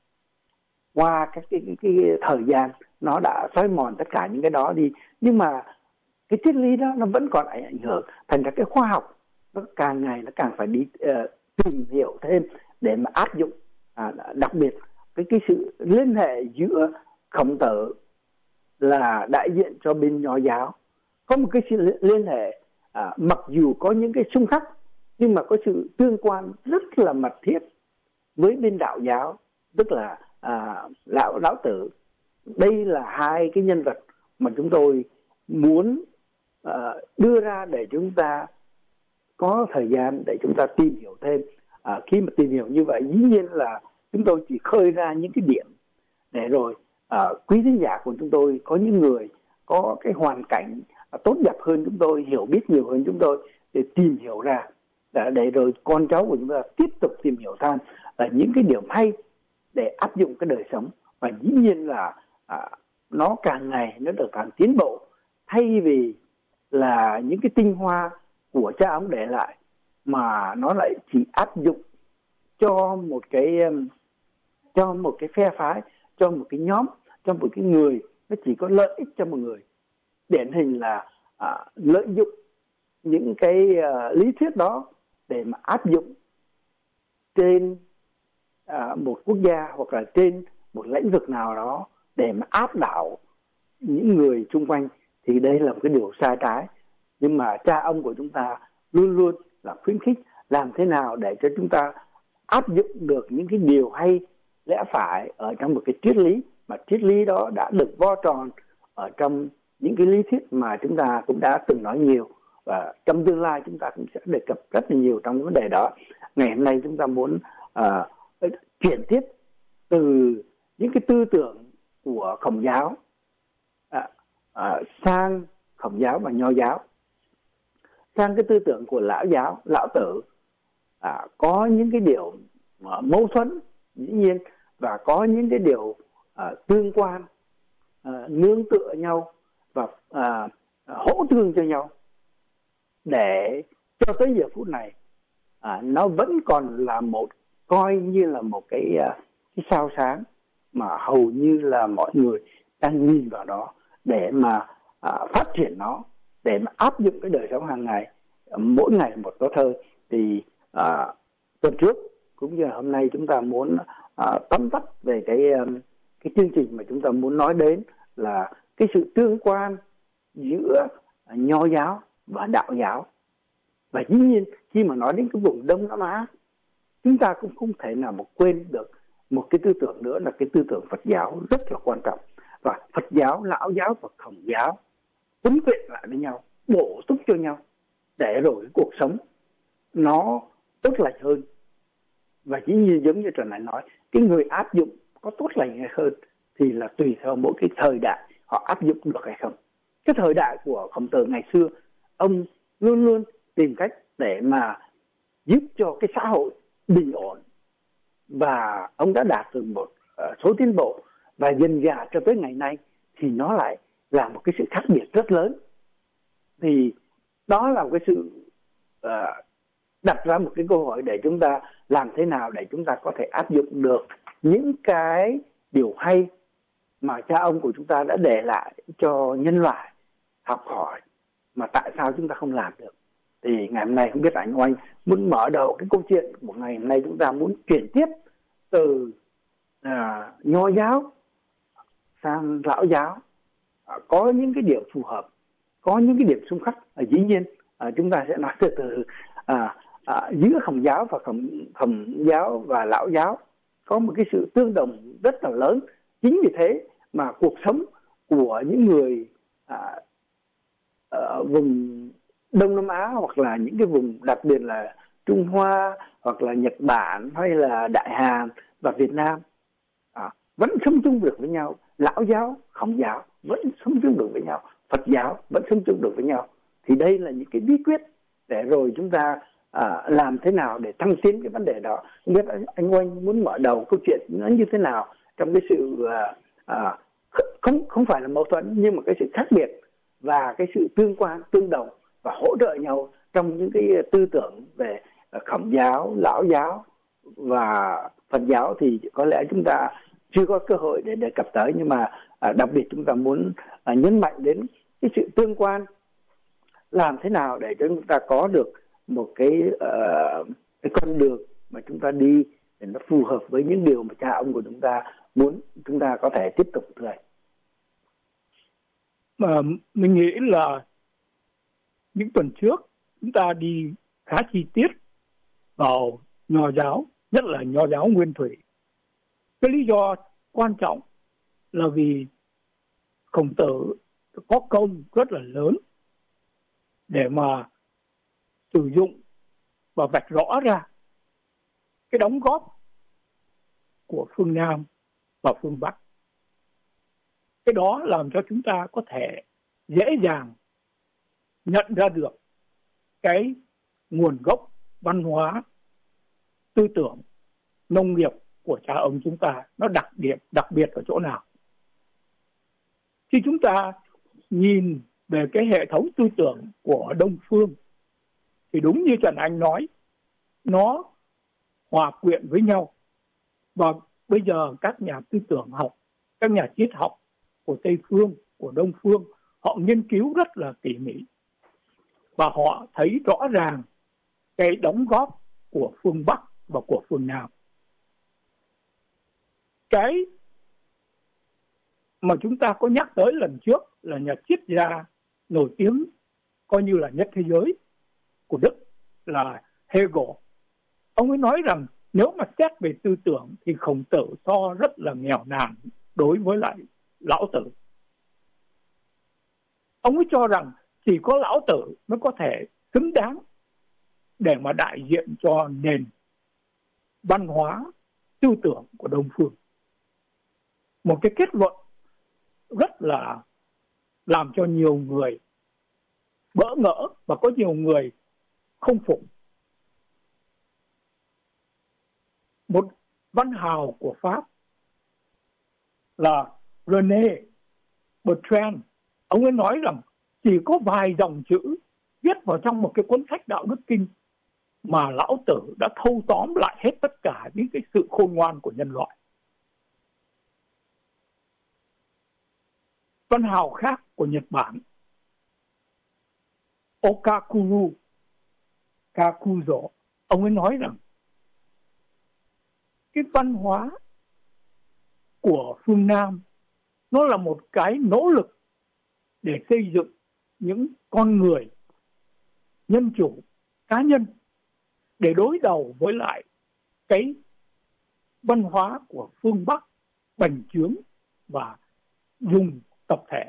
qua các cái, cái, cái thời gian nó đã xói mòn tất cả những cái đó đi. Nhưng mà cái triết lý đó nó vẫn còn ảnh hưởng, thành ra cái khoa học nó càng ngày nó càng phải đi uh, tìm hiểu thêm để mà áp dụng. À, đặc biệt cái cái sự liên hệ giữa Khổng Tử là đại diện cho bên Nho giáo, có một cái sự liên hệ à, mặc dù có những cái xung khắc nhưng mà có sự tương quan rất là mật thiết với bên Đạo giáo, tức là à, lão lão tử. Đây là hai cái nhân vật mà chúng tôi muốn à, đưa ra để chúng ta có thời gian để chúng ta tìm hiểu thêm. À, khi mà tìm hiểu như vậy, dĩ nhiên là chúng tôi chỉ khơi ra những cái điểm để rồi à, quý khán giả của chúng tôi có những người có cái hoàn cảnh à, tốt đẹp hơn chúng tôi, hiểu biết nhiều hơn chúng tôi để tìm hiểu ra, để, để rồi con cháu của chúng ta tiếp tục tìm hiểu thêm là những cái điểm hay để áp dụng cái đời sống. Và dĩ nhiên là à, nó càng ngày nó được càng tiến bộ, thay vì là những cái tinh hoa của cha ông để lại mà nó lại chỉ áp dụng cho một cái cho một cái phe phái, cho một cái nhóm, cho một cái người, nó chỉ có lợi ích cho một người. Điển hình là à, lợi dụng những cái à, lý thuyết đó để mà áp dụng trên à, một quốc gia hoặc là trên một lĩnh vực nào đó để mà áp đảo những người xung quanh, thì đây là một cái điều sai trái. Nhưng mà cha ông của chúng ta luôn luôn là khuyến khích làm thế nào để cho chúng ta áp dụng được những cái điều hay lẽ phải ở trong một cái triết lý, mà triết lý đó đã được vo tròn ở trong những cái lý thuyết mà chúng ta cũng đã từng nói nhiều, và trong tương lai chúng ta cũng sẽ đề cập rất là nhiều trong vấn đề đó. Ngày hôm nay chúng ta muốn uh, chuyển tiếp từ những cái tư tưởng của Khổng giáo uh, uh, sang Khổng giáo và Nho giáo, sang cái tư tưởng của Lão giáo, Lão tử. À, có những cái điều uh, mâu thuẫn dĩ nhiên, và có những cái điều uh, tương quan, uh, nương tựa nhau và uh, hỗ tương cho nhau, để cho tới giờ phút này uh, nó vẫn còn là một, coi như là một cái, uh, cái sao sáng mà hầu như là mọi người đang nhìn vào đó để mà uh, phát triển nó, để mà áp dụng cái đời sống hàng ngày, uh, mỗi ngày một tốt hơn. Thì À, tuần trước cũng như hôm nay chúng ta muốn à, tóm tắt về cái cái chương trình mà chúng ta muốn nói đến là cái sự tương quan giữa Nho giáo và Đạo giáo. Và dĩ nhiên khi mà nói đến cái vùng Đông Nam Á, chúng ta cũng không thể nào mà quên được một cái tư tưởng nữa là cái tư tưởng Phật giáo rất là quan trọng. Và Phật giáo, Lão giáo và Khổng giáo quấn quyện lại với nhau, bổ túc cho nhau, để rồi cái cuộc sống nó tốt lành hơn. Và dĩ nhiên giống như Trần Hải nói, cái người áp dụng có tốt lành hay hơn thì là tùy theo mỗi cái thời đại họ áp dụng được hay không. Cái thời đại của Khổng Tử ngày xưa, ông luôn luôn tìm cách để mà giúp cho cái xã hội bình ổn, và ông đã đạt được một uh, số tiến bộ, và dần dà cho tới ngày nay thì nó lại là một cái sự khác biệt rất lớn. Thì đó là một cái sự uh, đặt ra một cái câu hỏi để chúng ta làm thế nào để chúng ta có thể áp dụng được những cái điều hay mà cha ông của chúng ta đã để lại cho nhân loại học hỏi, mà tại sao chúng ta không làm được. Thì ngày hôm nay không biết anh Oanh muốn mở đầu cái câu chuyện của ngày hôm nay, chúng ta muốn chuyển tiếp từ à, Nho giáo sang Lão giáo, à, có những cái điểm phù hợp, có những cái điểm xung khắc. À, dĩ nhiên à, chúng ta sẽ nói từ từ à, à, giữa Khổng giáo và Khổng, Khổng giáo và Lão giáo có một cái sự tương đồng rất là lớn. Chính vì thế mà cuộc sống của những người à, ở vùng Đông Nam Á, hoặc là những cái vùng đặc biệt là Trung Hoa, hoặc là Nhật Bản, hay là Đại Hàn và Việt Nam à, vẫn sống chung được với nhau. Lão giáo, Khổng giáo vẫn sống chung được với nhau, Phật giáo vẫn sống chung được với nhau. Thì đây là những cái bí quyết để rồi chúng ta à, làm thế nào để thăng tiến cái vấn đề đó. Không biết anh Oanh muốn mở đầu câu chuyện nó như thế nào trong cái sự à, à, không không phải là mâu thuẫn, nhưng mà cái sự khác biệt và cái sự tương quan, tương đồng và hỗ trợ nhau trong những cái tư tưởng về Khổng giáo, Lão giáo và Phật giáo. Thì có lẽ chúng ta chưa có cơ hội để đề cập tới, nhưng mà à, đặc biệt chúng ta muốn à, nhấn mạnh đến cái sự tương quan, làm thế nào để cho chúng ta có được một cái, uh, cái con đường mà chúng ta đi để nó phù hợp với những điều mà cha ông của chúng ta muốn chúng ta có thể tiếp tục thưa anh. Mà mình nghĩ là những tuần trước chúng ta đi khá chi tiết vào Nho giáo, nhất là Nho giáo Nguyên Thủy. Cái lý do quan trọng là vì Khổng Tử có công rất là lớn để mà sử dụng và vạch rõ ra cái đóng góp của phương Nam và phương Bắc. Cái đó làm cho chúng ta có thể dễ dàng nhận ra được cái nguồn gốc văn hóa, tư tưởng, nông nghiệp của cha ông chúng ta nó đặc điểm đặc biệt ở chỗ nào. Khi chúng ta nhìn về cái hệ thống tư tưởng của Đông phương thì đúng như Trần Anh nói, nó hòa quyện với nhau. Và bây giờ các nhà tư tưởng học, các nhà triết học của Tây phương, của Đông phương, họ nghiên cứu rất là tỉ mỉ và họ thấy rõ ràng cái đóng góp của phương Bắc và của phương Nam. Cái mà chúng ta có nhắc tới lần trước là nhà triết gia nổi tiếng coi như là nhất thế giới của Đức là Hegel. Ông ấy nói rằng nếu mà xét về tư tưởng thì Khổng Tử so rất là nghèo nàn đối với lại Lão Tử. Ông ấy cho rằng chỉ có Lão Tử mới có thể xứng đáng để mà đại diện cho nền văn hóa tư tưởng của Đông phương. Một cái kết luận rất là làm cho nhiều người bỡ ngỡ và có nhiều người không phục. Một văn hào của Pháp là René Bertrand, ông ấy nói rằng chỉ có vài dòng chữ viết vào trong một cái cuốn sách Đạo Đức Kinh mà Lão Tử đã thâu tóm lại hết tất cả những cái sự khôn ngoan của nhân loại. Văn hào khác của Nhật Bản, Okakuru Kakuzo, ông ấy nói rằng cái văn hóa của phương Nam nó là một cái nỗ lực để xây dựng những con người nhân chủ, cá nhân, để đối đầu với lại cái văn hóa của phương Bắc bành trướng và dùng tập thể.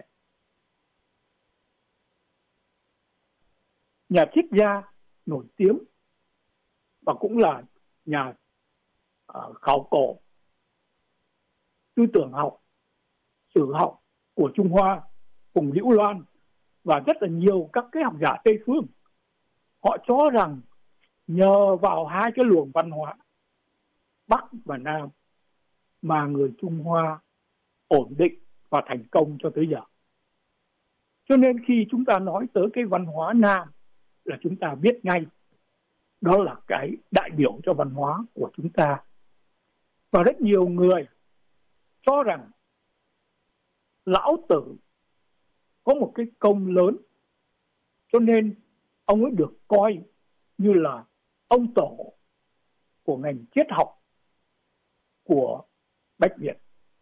Nhà triết gia nổi tiếng và cũng là nhà uh, khảo cổ tư tưởng học, sử học của Trung Hoa cùng Liễu Loan và rất là nhiều các cái học giả Tây phương, họ cho rằng nhờ vào hai cái luồng văn hóa Bắc và Nam mà người Trung Hoa ổn định và thành công cho tới giờ. Cho nên khi chúng ta nói tới cái văn hóa Nam là chúng ta biết ngay đó là cái đại biểu cho văn hóa của chúng ta. Và rất nhiều người cho rằng Lão Tử có một cái công lớn, cho nên ông ấy được coi như là ông tổ của ngành triết học của Bách Việt.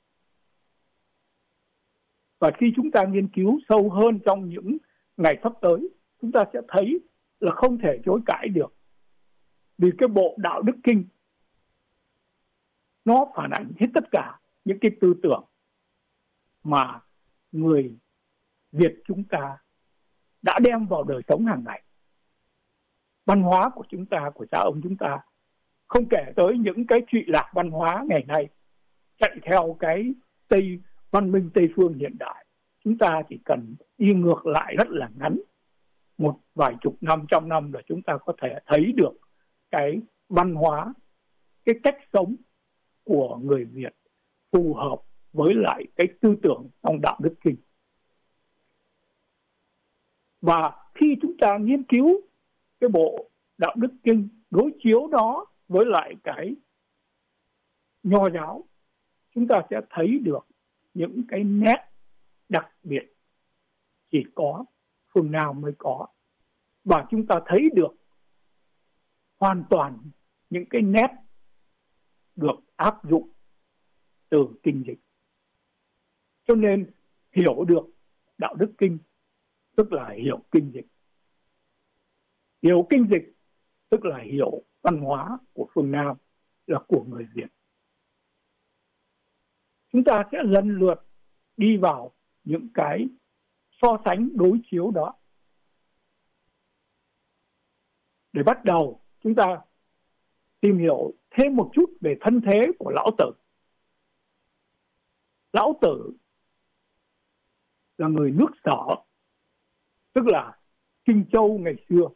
Và khi chúng ta nghiên cứu sâu hơn trong những ngày sắp tới, chúng ta sẽ thấy là không thể chối cãi được. Vì cái bộ Đạo Đức Kinh nó phản ánh hết tất cả những cái tư tưởng mà người Việt chúng ta đã đem vào đời sống hàng ngày. Văn hóa của chúng ta, của cha ông chúng ta, không kể tới những cái trụy lạc văn hóa ngày nay chạy theo cái Tây văn minh Tây phương hiện đại. Chúng ta chỉ cần đi ngược lại rất là ngắn, một vài chục năm, trăm năm là chúng ta có thể thấy được cái văn hóa, cái cách sống của người Việt phù hợp với lại cái tư tưởng trong Đạo Đức Kinh. Và khi chúng ta nghiên cứu cái bộ Đạo Đức Kinh, đối chiếu đó với lại cái Nho giáo, chúng ta sẽ thấy được những cái nét đặc biệt chỉ có phương Nam mới có. Và chúng ta thấy được hoàn toàn những cái nét được áp dụng từ kinh dịch. Cho nên hiểu được Đạo Đức Kinh tức là hiểu kinh dịch. Hiểu kinh dịch tức là hiểu văn hóa của phương Nam, là của người Việt. Chúng ta sẽ lần lượt đi vào những cái so sánh đối chiếu đó. Để bắt đầu, chúng ta tìm hiểu thêm một chút về thân thế của Lão Tử. Lão Tử là người nước Sở, tức là Kinh Châu ngày xưa,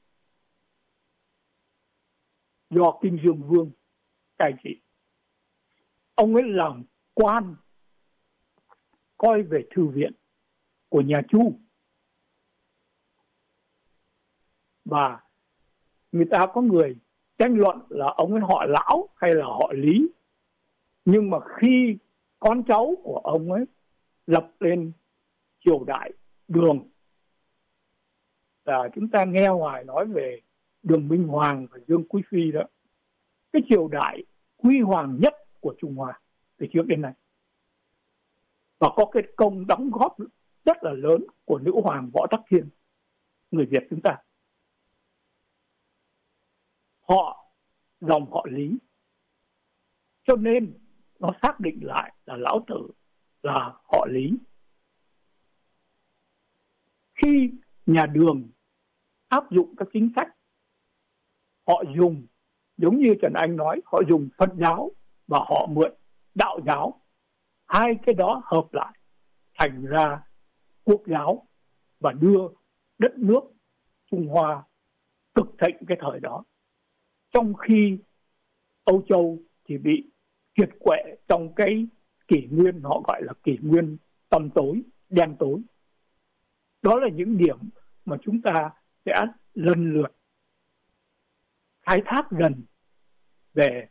do Kinh Dương Vương cai trị. Ông ấy làm quan coi về thư viện của nhà Chu. Và người ta có người tranh luận là ông ấy họ Lão hay là họ Lý. Nhưng mà khi con cháu của ông ấy lập lên triều đại Đường, là chúng ta nghe hoài nói về Đường Minh Hoàng và Dương Quý Phi đó, cái triều đại huy hoàng nhất của Trung Hoa từ trước đến nay, và có cái công đóng góp rất là lớn của nữ hoàng Võ Tắc Thiên. người Việt chúng ta. Họ dòng họ Lý, cho nên nó xác định lại là Lão Tử là họ Lý. Khi nhà Đường áp dụng các chính sách, họ dùng, giống như Trần Anh nói, họ dùng Phật giáo và họ mượn đạo giáo. Hai cái đó hợp lại thành ra quốc giáo và đưa đất nước Trung Hoa cực thịnh cái thời đó. Trong khi Âu Châu thì bị kiệt quệ trong cái kỷ nguyên, họ gọi là kỷ nguyên tăm tối, đen tối. Đó là những điểm mà chúng ta sẽ lần lượt khai thác dần về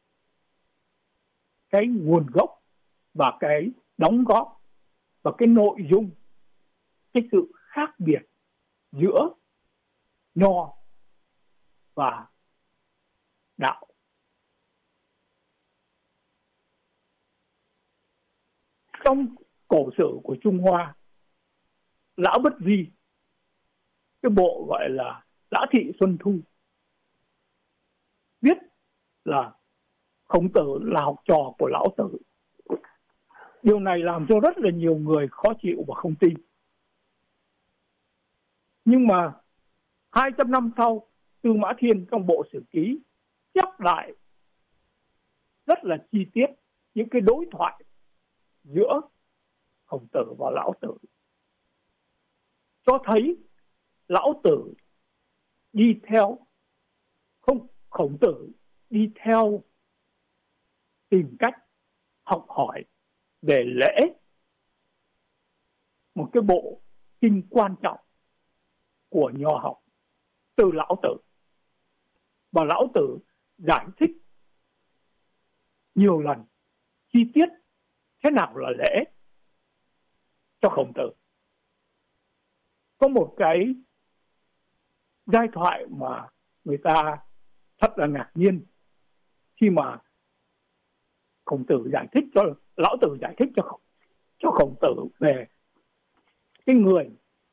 cái nguồn gốc và cái đóng góp và cái nội dung, cái sự khác biệt giữa nho và đạo. Trong cổ sử của Trung Hoa, Lão Bất Di, cái bộ gọi là Lã Thị Xuân Thu, biết là Khổng Tử là học trò của Lão Tử. Điều này làm cho rất là nhiều người khó chịu và không tin. Nhưng mà hai trăm năm sau, Tư Mã Thiên trong bộ Sử Ký chép lại rất là chi tiết những cái đối thoại giữa Khổng Tử và Lão Tử, cho thấy Lão Tử đi theo, không, Khổng Tử đi theo tìm cách học hỏi về lễ, một cái bộ kinh quan trọng của nho học, từ Lão Tử. Và Lão Tử giải thích nhiều lần chi tiết thế nào là lễ cho Khổng Tử. Có một cái giai thoại mà người ta thật là ngạc nhiên khi mà Khổng Tử giải thích cho Lão Tử giải thích cho cho Khổng Tử về cái người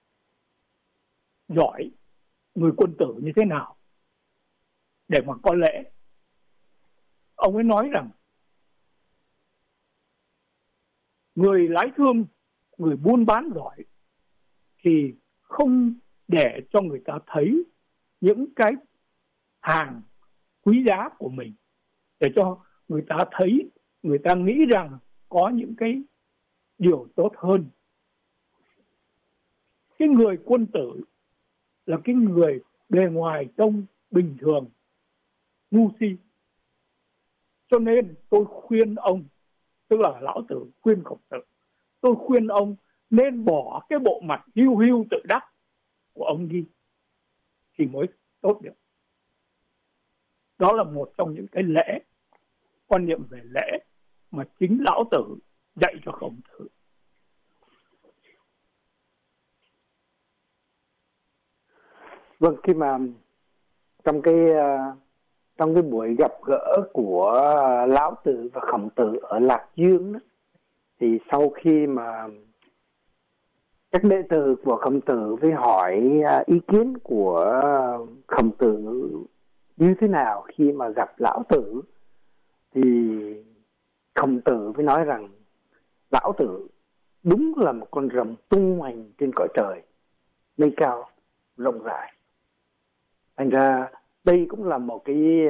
giỏi, người quân tử như thế nào để mà có lễ. Ông ấy nói rằng người lái thương, người buôn bán giỏi thì không để cho người ta thấy những cái hàng quý giá của mình, để cho người ta thấy, người ta nghĩ rằng có những cái điều tốt hơn. Cái người quân tử là cái người bề ngoài trông bình thường, ngu si. Cho nên tôi khuyên ông, tức là Lão Tử khuyên Khổng Tử, tôi khuyên ông nên bỏ cái bộ mặt hiu hiu tự đắc của ông đi thì mới tốt được. Đó là một trong những cái lễ, quan niệm về lễ mà chính Lão Tử dạy cho Khổng Tử. Vâng, khi mà trong cái trong cái buổi gặp gỡ của Lão Tử và Khổng Tử ở Lạc Dương đó, thì sau khi mà các đệ tử của Khổng Tử với hỏi ý kiến của Khổng Tử như thế nào khi mà gặp Lão Tử, thì Khổng Tử mới nói rằng Lão Tử đúng là một con rồng tung hoành trên cõi trời, mây cao rộng rãi. Thành ra đây cũng là một cái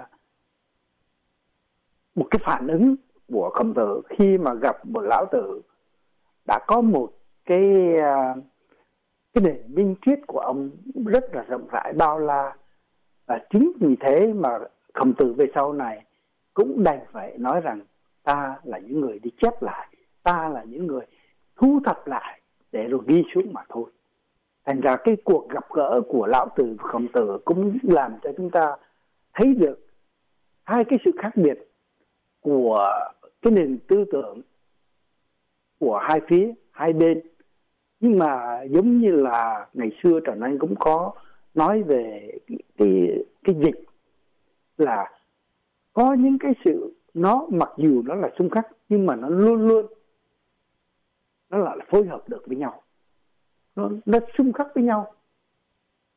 một cái phản ứng của Khổng Tử khi mà gặp một Lão Tử đã có một cái cái nền minh triết của ông rất là rộng rãi, bao la. Và chính vì thế mà Khổng Tử về sau này cũng đành phải nói rằng ta là những người đi chép lại, ta là những người thu thập lại để rồi ghi xuống mà thôi. Thành ra cái cuộc gặp gỡ của Lão Tử và Khổng Tử cũng làm cho chúng ta thấy được hai cái sự khác biệt của cái nền tư tưởng của hai phía, hai bên. Nhưng mà giống như là ngày xưa Trần Anh cũng có nói về cái, cái, cái dịch là có những cái sự nó mặc dù nó là xung khắc nhưng mà nó luôn luôn nó là phối hợp được với nhau, nó, nó xung khắc với nhau.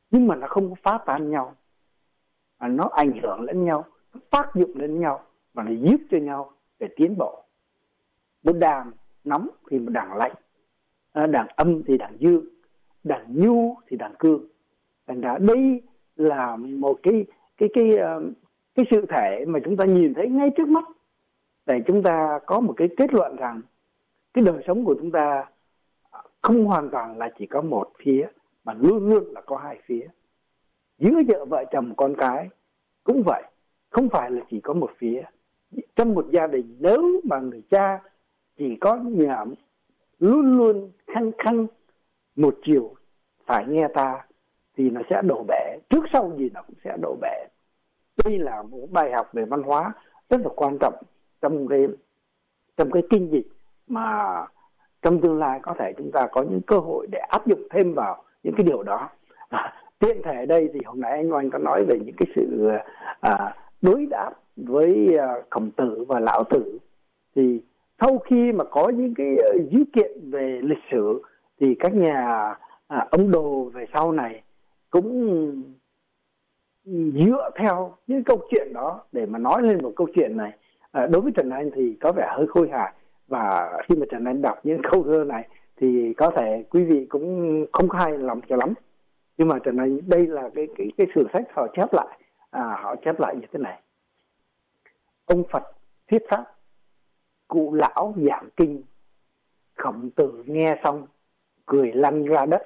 nhưng mà nó không có phá tan nhau, mà nó ảnh hưởng lẫn nhau, nó tác dụng lẫn nhau và nó giúp cho nhau để tiến bộ. Một đảng nóng thì một đảng lạnh, đảng âm thì đảng dương, đảng nhu thì đảng cương. Thành ra đây là một cái cái cái cái sự thể mà chúng ta nhìn thấy ngay trước mắt để chúng ta có một cái kết luận rằng cái đời sống của chúng ta không hoàn toàn là chỉ có một phía, mà luôn luôn là có hai phía. Giữa vợ vợ chồng con cái cũng vậy, không phải là chỉ có một phía. Trong một gia đình nếu mà người cha chỉ có nhà luôn luôn khăng khăng một chiều phải nghe ta thì nó sẽ đổ bể, trước sau gì nó cũng sẽ đổ bể. Đây là một bài học về văn hóa rất là quan trọng trong cái trong cái kinh dịch mà trong tương lai có thể chúng ta có những cơ hội để áp dụng thêm vào những cái điều đó. À, tiện thể đây thì hồi nãy anh Oanh có nói về những cái sự à, đối đáp với à, Khổng Tử và Lão Tử. Thì sau khi mà có những cái uh, dữ kiện về lịch sử thì các nhà à, ông đồ về sau này cũng dựa theo những câu chuyện đó để mà nói lên một câu chuyện này. À, đối với Trần Anh thì có vẻ hơi khôi hài, và khi mà Trần Anh đọc những câu thơ này thì có thể quý vị cũng không hài lòng cho lắm. Nhưng mà Trần Anh đây là cái cái cái sử sách họ chép lại, à, họ chép lại như thế này: ông Phật thuyết pháp, cụ lão giảng kinh, Khổng Tử nghe xong cười lăn ra đất.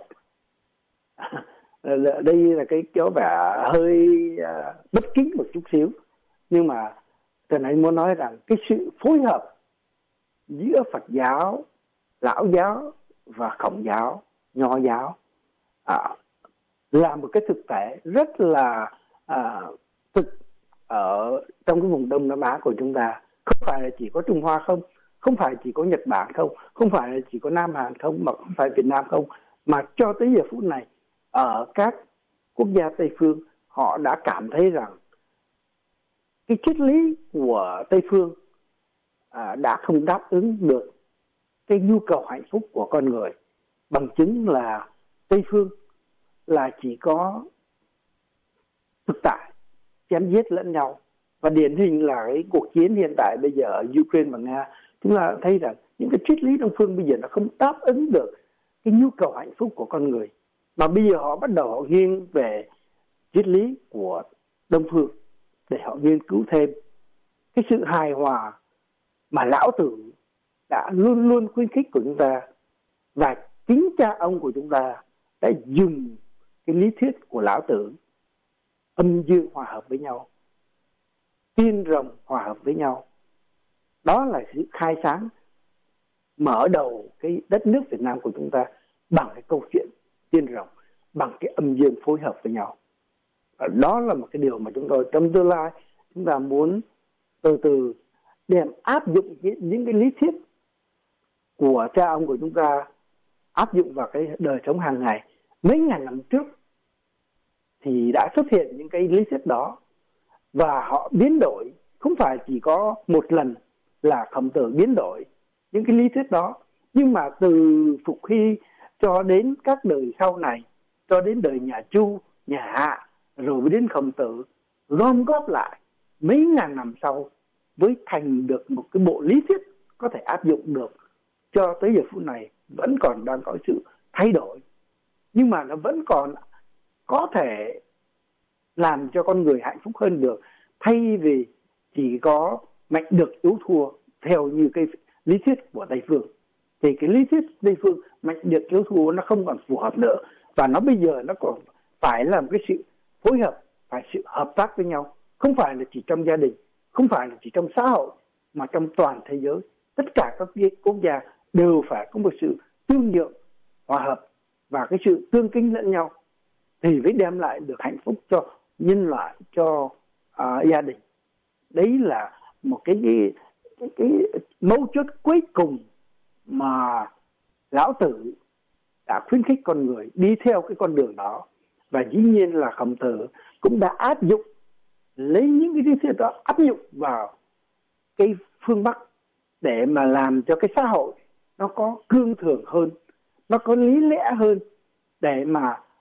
Đây là cái có vẻ hơi uh, bất kính một chút xíu, nhưng mà Trần Anh muốn nói rằng cái sự phối hợp giữa Phật giáo, Lão giáo và Khổng giáo, Nho giáo à, là một cái thực tế rất là à, thực ở trong cái vùng Đông Nam Á của chúng ta. Không phải là chỉ có Trung Hoa không, không phải chỉ có Nhật Bản không, không phải là chỉ có Nam Hàn không, mà không phải Việt Nam không, mà cho tới giờ phút này ở các quốc gia Tây Phương họ đã cảm thấy rằng cái triết lý của Tây Phương à, đã không đáp ứng được cái nhu cầu hạnh phúc của con người. Bằng chứng là Tây Phương là chỉ có thực tại chém giết lẫn nhau, và điển hình là cái cuộc chiến hiện tại bây giờ ở Ukraine và Nga. Chúng ta thấy rằng những cái triết lý Đông Phương bây giờ nó không đáp ứng được cái nhu cầu hạnh phúc của con người, mà bây giờ họ bắt đầu họ nghiêng về triết lý của Đông Phương để họ nghiên cứu thêm cái sự hài hòa mà Lão Tử đã luôn luôn khuyến khích của chúng ta, và chính cha ông của chúng ta đã dùng cái lý thuyết của Lão Tử, âm dương hòa hợp với nhau, tiên rồng hòa hợp với nhau. Đó là sự khai sáng mở đầu cái đất nước Việt Nam của chúng ta bằng cái câu chuyện tiên rồng, bằng cái âm dương phối hợp với nhau. Đó là một cái điều mà chúng tôi trong tương lai chúng ta muốn từ từ đem áp dụng những cái lý thuyết của cha ông của chúng ta áp dụng vào cái đời sống hàng ngày. Mấy ngàn năm trước thì đã xuất hiện những cái lý thuyết đó, và họ biến đổi không phải chỉ có một lần là Khổng Tử biến đổi những cái lý thuyết đó, nhưng mà từ Phục Hy cho đến các đời sau này, cho đến đời nhà Chu, nhà Hạ, rồi mới đến Khổng Tử, gom góp lại mấy ngàn năm sau mới thành được một cái bộ lý thuyết có thể áp dụng được cho tới giờ phút này. Vẫn còn đang có sự thay đổi, nhưng mà nó vẫn còn có thể làm cho con người hạnh phúc hơn được, thay vì chỉ có mạnh được yếu thua theo như cái lý thuyết của Tây Phương. Thì cái lý thuyết Tây Phương mạnh được yếu thua nó không còn phù hợp nữa, và nó bây giờ nó còn phải làm cái sự phối hợp, phải sự hợp tác với nhau, không phải là chỉ trong gia đình, không phải là chỉ trong xã hội, mà trong toàn thế giới. Tất cả các quốc gia đều phải có một sự tương nhượng, hòa hợp và cái sự tương kính lẫn nhau, thì mới đem lại được hạnh phúc cho nhân loại, cho uh, gia đình. Đấy là một cái cái, cái, cái mấu chốt cuối cùng mà Lão Tử đã khuyến khích con người đi theo cái con đường đó. Và dĩ nhiên là Khổng Tử cũng đã áp dụng, lấy những cái lý thuyết đó áp dụng vào cái phương Bắc để mà làm cho cái xã hội nó có cương thường hơn, nó có lý lẽ hơn, để mà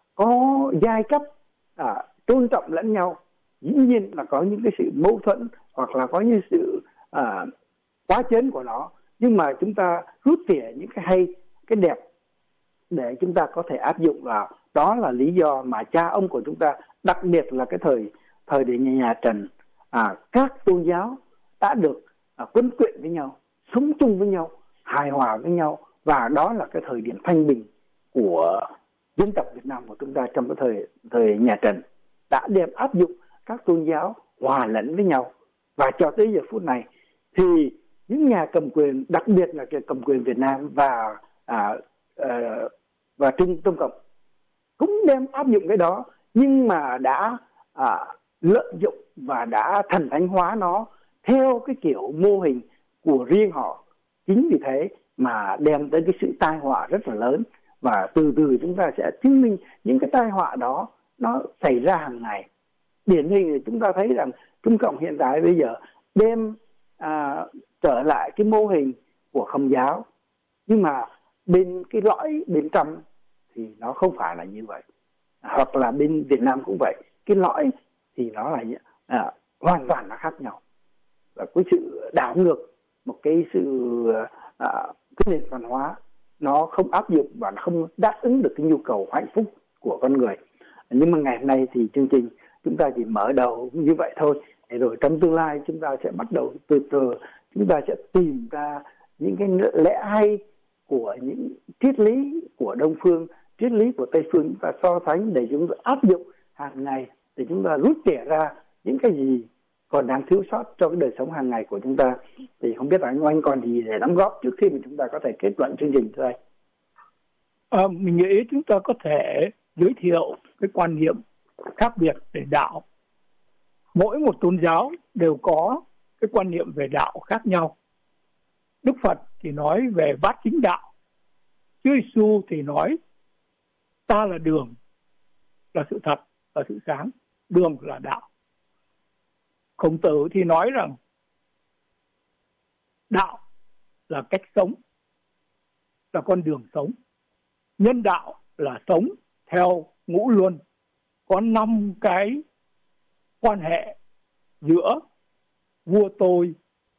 có giai cấp, à, tôn trọng lẫn nhau. Dĩ nhiên là có những cái sự mâu thuẫn hoặc là có những sự à, quá chén của nó, nhưng mà chúng ta rút tỉa những cái hay, cái đẹp để chúng ta có thể áp dụng vào. Đó là lý do mà cha ông của chúng ta, đặc biệt là cái thời thời đại nhà, nhà Trần, à, các tôn giáo đã được à, quấn quyện với nhau, sống chung với nhau, hài hòa với nhau, và đó là cái thời điểm thanh bình của dân tộc Việt Nam của chúng ta trong cái thời thời nhà Trần, đã đem áp dụng các tôn giáo hòa lẫn với nhau. Và cho tới giờ phút này thì những nhà cầm quyền, đặc biệt là cái cầm quyền Việt Nam và à, à, và Trung Trung Cộng cũng đem áp dụng cái đó, nhưng mà đã à, lợi dụng và đã thần thánh hóa nó theo cái kiểu mô hình của riêng họ. Chính vì thế mà đem tới cái sự tai họa rất là lớn, và từ từ chúng ta sẽ chứng minh những cái tai họa đó nó xảy ra hàng ngày. Điển hình thì chúng ta thấy rằng Trung Cộng hiện tại bây giờ đem à, trở lại cái mô hình của Khổng giáo, nhưng mà bên cái lõi bên trong thì nó không phải là như vậy. Hoặc là bên Việt Nam cũng vậy, cái lõi thì nó là à, hoàn toàn là khác nhau. Và cái sự đảo ngược, một cái sự à, cái nền văn hóa nó không áp dụng và nó không đáp ứng được cái nhu cầu hạnh phúc của con người. Nhưng mà ngày hôm nay thì chương trình chúng ta chỉ mở đầu như vậy thôi, để rồi trong tương lai chúng ta sẽ bắt đầu từ từ chúng ta sẽ tìm ra những cái lẽ hay của những triết lý của Đông phương, triết lý của Tây phương, chúng ta so sánh để chúng ta áp dụng hàng ngày, để chúng ta rút tỉa ra những cái gì còn đang thiếu sót trong cái đời sống hàng ngày của chúng ta. Thì không biết là anh Oanh còn gì để đóng góp trước khi mà chúng ta có thể kết luận chương trình thưa anh? À, mình nghĩ chúng ta có thể giới thiệu cái quan niệm khác biệt về đạo. Mỗi một tôn giáo đều có cái quan niệm về đạo khác nhau. Đức Phật thì nói về bát chính đạo, Chúa Giêsu thì nói ta là đường, là sự thật, là sự sáng, đường là đạo. Khổng Tử thì nói rằng đạo là cách sống, là con đường sống. Nhân đạo là sống theo ngũ luân, có năm cái quan hệ giữa vua tôi,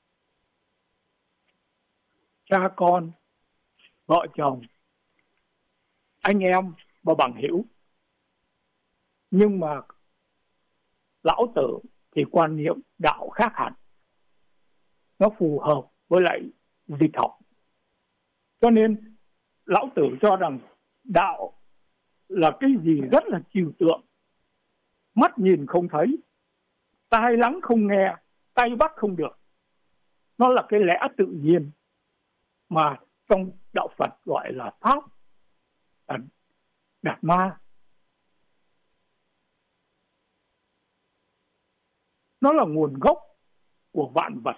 cha con, vợ chồng, anh em và bằng hữu. Nhưng mà Lão Tử thì quan niệm đạo khác hẳn, nó phù hợp với lại dịch học. Cho nên Lão Tử cho rằng đạo là cái gì rất là trừu tượng, mắt nhìn không thấy, tai lắng không nghe, tay bắt không được. Nó là cái lẽ tự nhiên mà trong đạo Phật gọi là pháp, là đạt ma. Nó là nguồn gốc của vạn vật.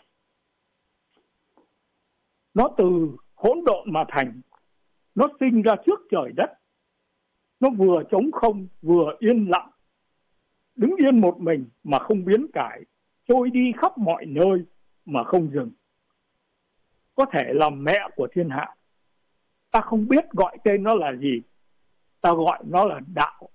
Nó từ hỗn độn mà thành. Nó sinh ra trước trời đất. Nó vừa trống không, vừa yên lặng. Đứng yên một mình mà không biến cải. Trôi đi khắp mọi nơi mà không dừng. Có thể làm mẹ của thiên hạ. Ta không biết gọi tên nó là gì. Ta gọi nó là đạo.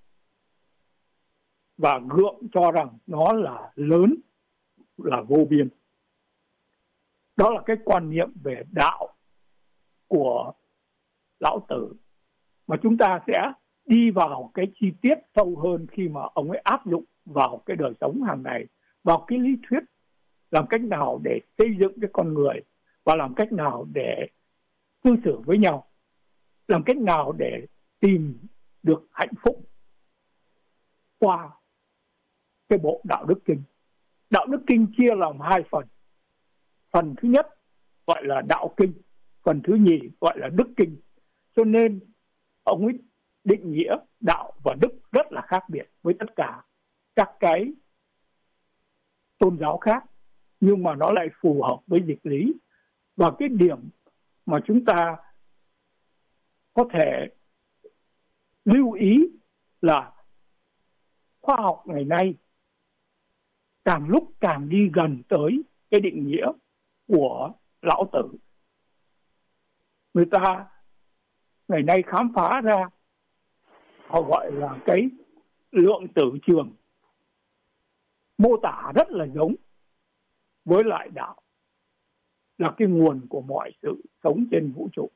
Và gượng cho rằng nó là lớn, là vô biên. Đó là cái quan niệm về đạo của Lão Tử. Mà chúng ta sẽ đi vào cái chi tiết sâu hơn khi mà ông ấy áp dụng vào cái đời sống hàng ngày, vào cái lý thuyết, làm cách nào để xây dựng cái con người, và làm cách nào để cư xử với nhau, làm cách nào để tìm được hạnh phúc qua cái bộ Đạo Đức Kinh. Đạo Đức Kinh chia làm hai phần. Phần thứ nhất gọi là Đạo Kinh, phần thứ nhì gọi là Đức Kinh. Cho nên ông ấy định nghĩa đạo và đức rất là khác biệt với tất cả các cái tôn giáo khác, nhưng mà nó lại phù hợp với dịch lý. Và cái điểm mà chúng ta có thể lưu ý là khoa học ngày nay càng lúc càng đi gần tới cái định nghĩa của Lão Tử. Người ta ngày nay khám phá ra họ gọi là cái lượng tử trường, mô tả rất là giống với lại đạo, là cái nguồn của mọi sự sống trên vũ trụ.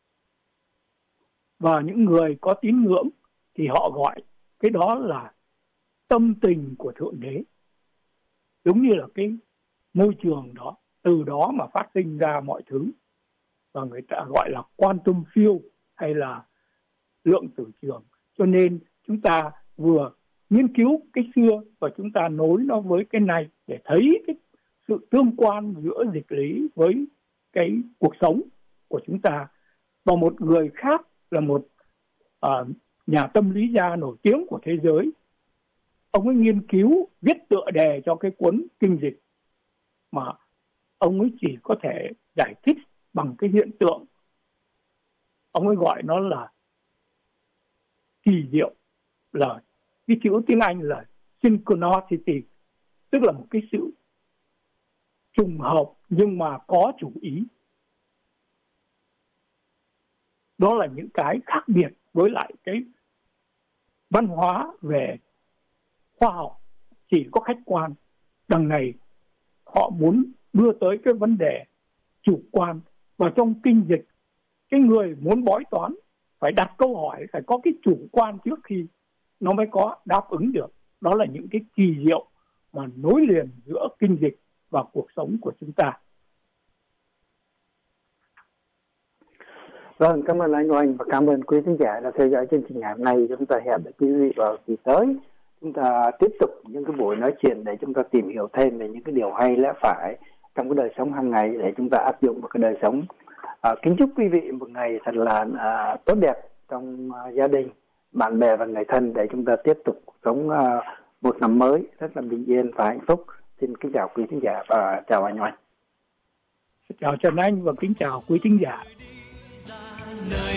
Và những người có tín ngưỡng thì họ gọi cái đó là tâm tình của Thượng Đế, giống như là cái môi trường đó, từ đó mà phát sinh ra mọi thứ, và người ta gọi là quantum field hay là lượng tử trường. Cho nên chúng ta vừa nghiên cứu cái xưa và chúng ta nối nó với cái này để thấy cái sự tương quan giữa dịch lý với cái cuộc sống của chúng ta. Và một người khác là một uh, nhà tâm lý gia nổi tiếng của thế giới, ông ấy nghiên cứu viết tựa đề cho cái cuốn kinh dịch mà ông ấy chỉ có thể giải thích bằng cái hiện tượng, ông ấy gọi nó là kỳ diệu, là cái chữ tiếng Anh là synchronicity, tức là một cái sự trùng hợp nhưng mà có chủ ý. Đó là những cái khác biệt với lại cái văn hóa về khoa học chỉ có khách quan. Đằng này họ muốn đưa tới cái vấn đề chủ quan, và trong kinh dịch cái người muốn bói toán phải đặt câu hỏi, phải có cái chủ quan trước khi nó mới có đáp ứng được. Đó là những cái kỳ diệu mà nối liền giữa kinh dịch và cuộc sống của chúng ta. Vâng, cảm ơn anh Oanh và cảm ơn quý khán giả đã theo dõi chương trình ngày hôm nay. Chúng ta hẹn với quý vị vào kỳ tới. Chúng ta tiếp tục những cái buổi nói chuyện để chúng ta tìm hiểu thêm về những cái điều hay lẽ phải trong cái đời sống hàng ngày để chúng ta áp dụng vào cái đời sống. À, kính chúc quý vị một ngày thật là à, tốt đẹp trong à, gia đình, bạn bè và người thân để chúng ta tiếp tục sống à, một năm mới rất là bình yên và hạnh phúc. Xin kính chào quý khán giả và chào anh Oanh. Chào Trần Anh và kính chào quý khán giả.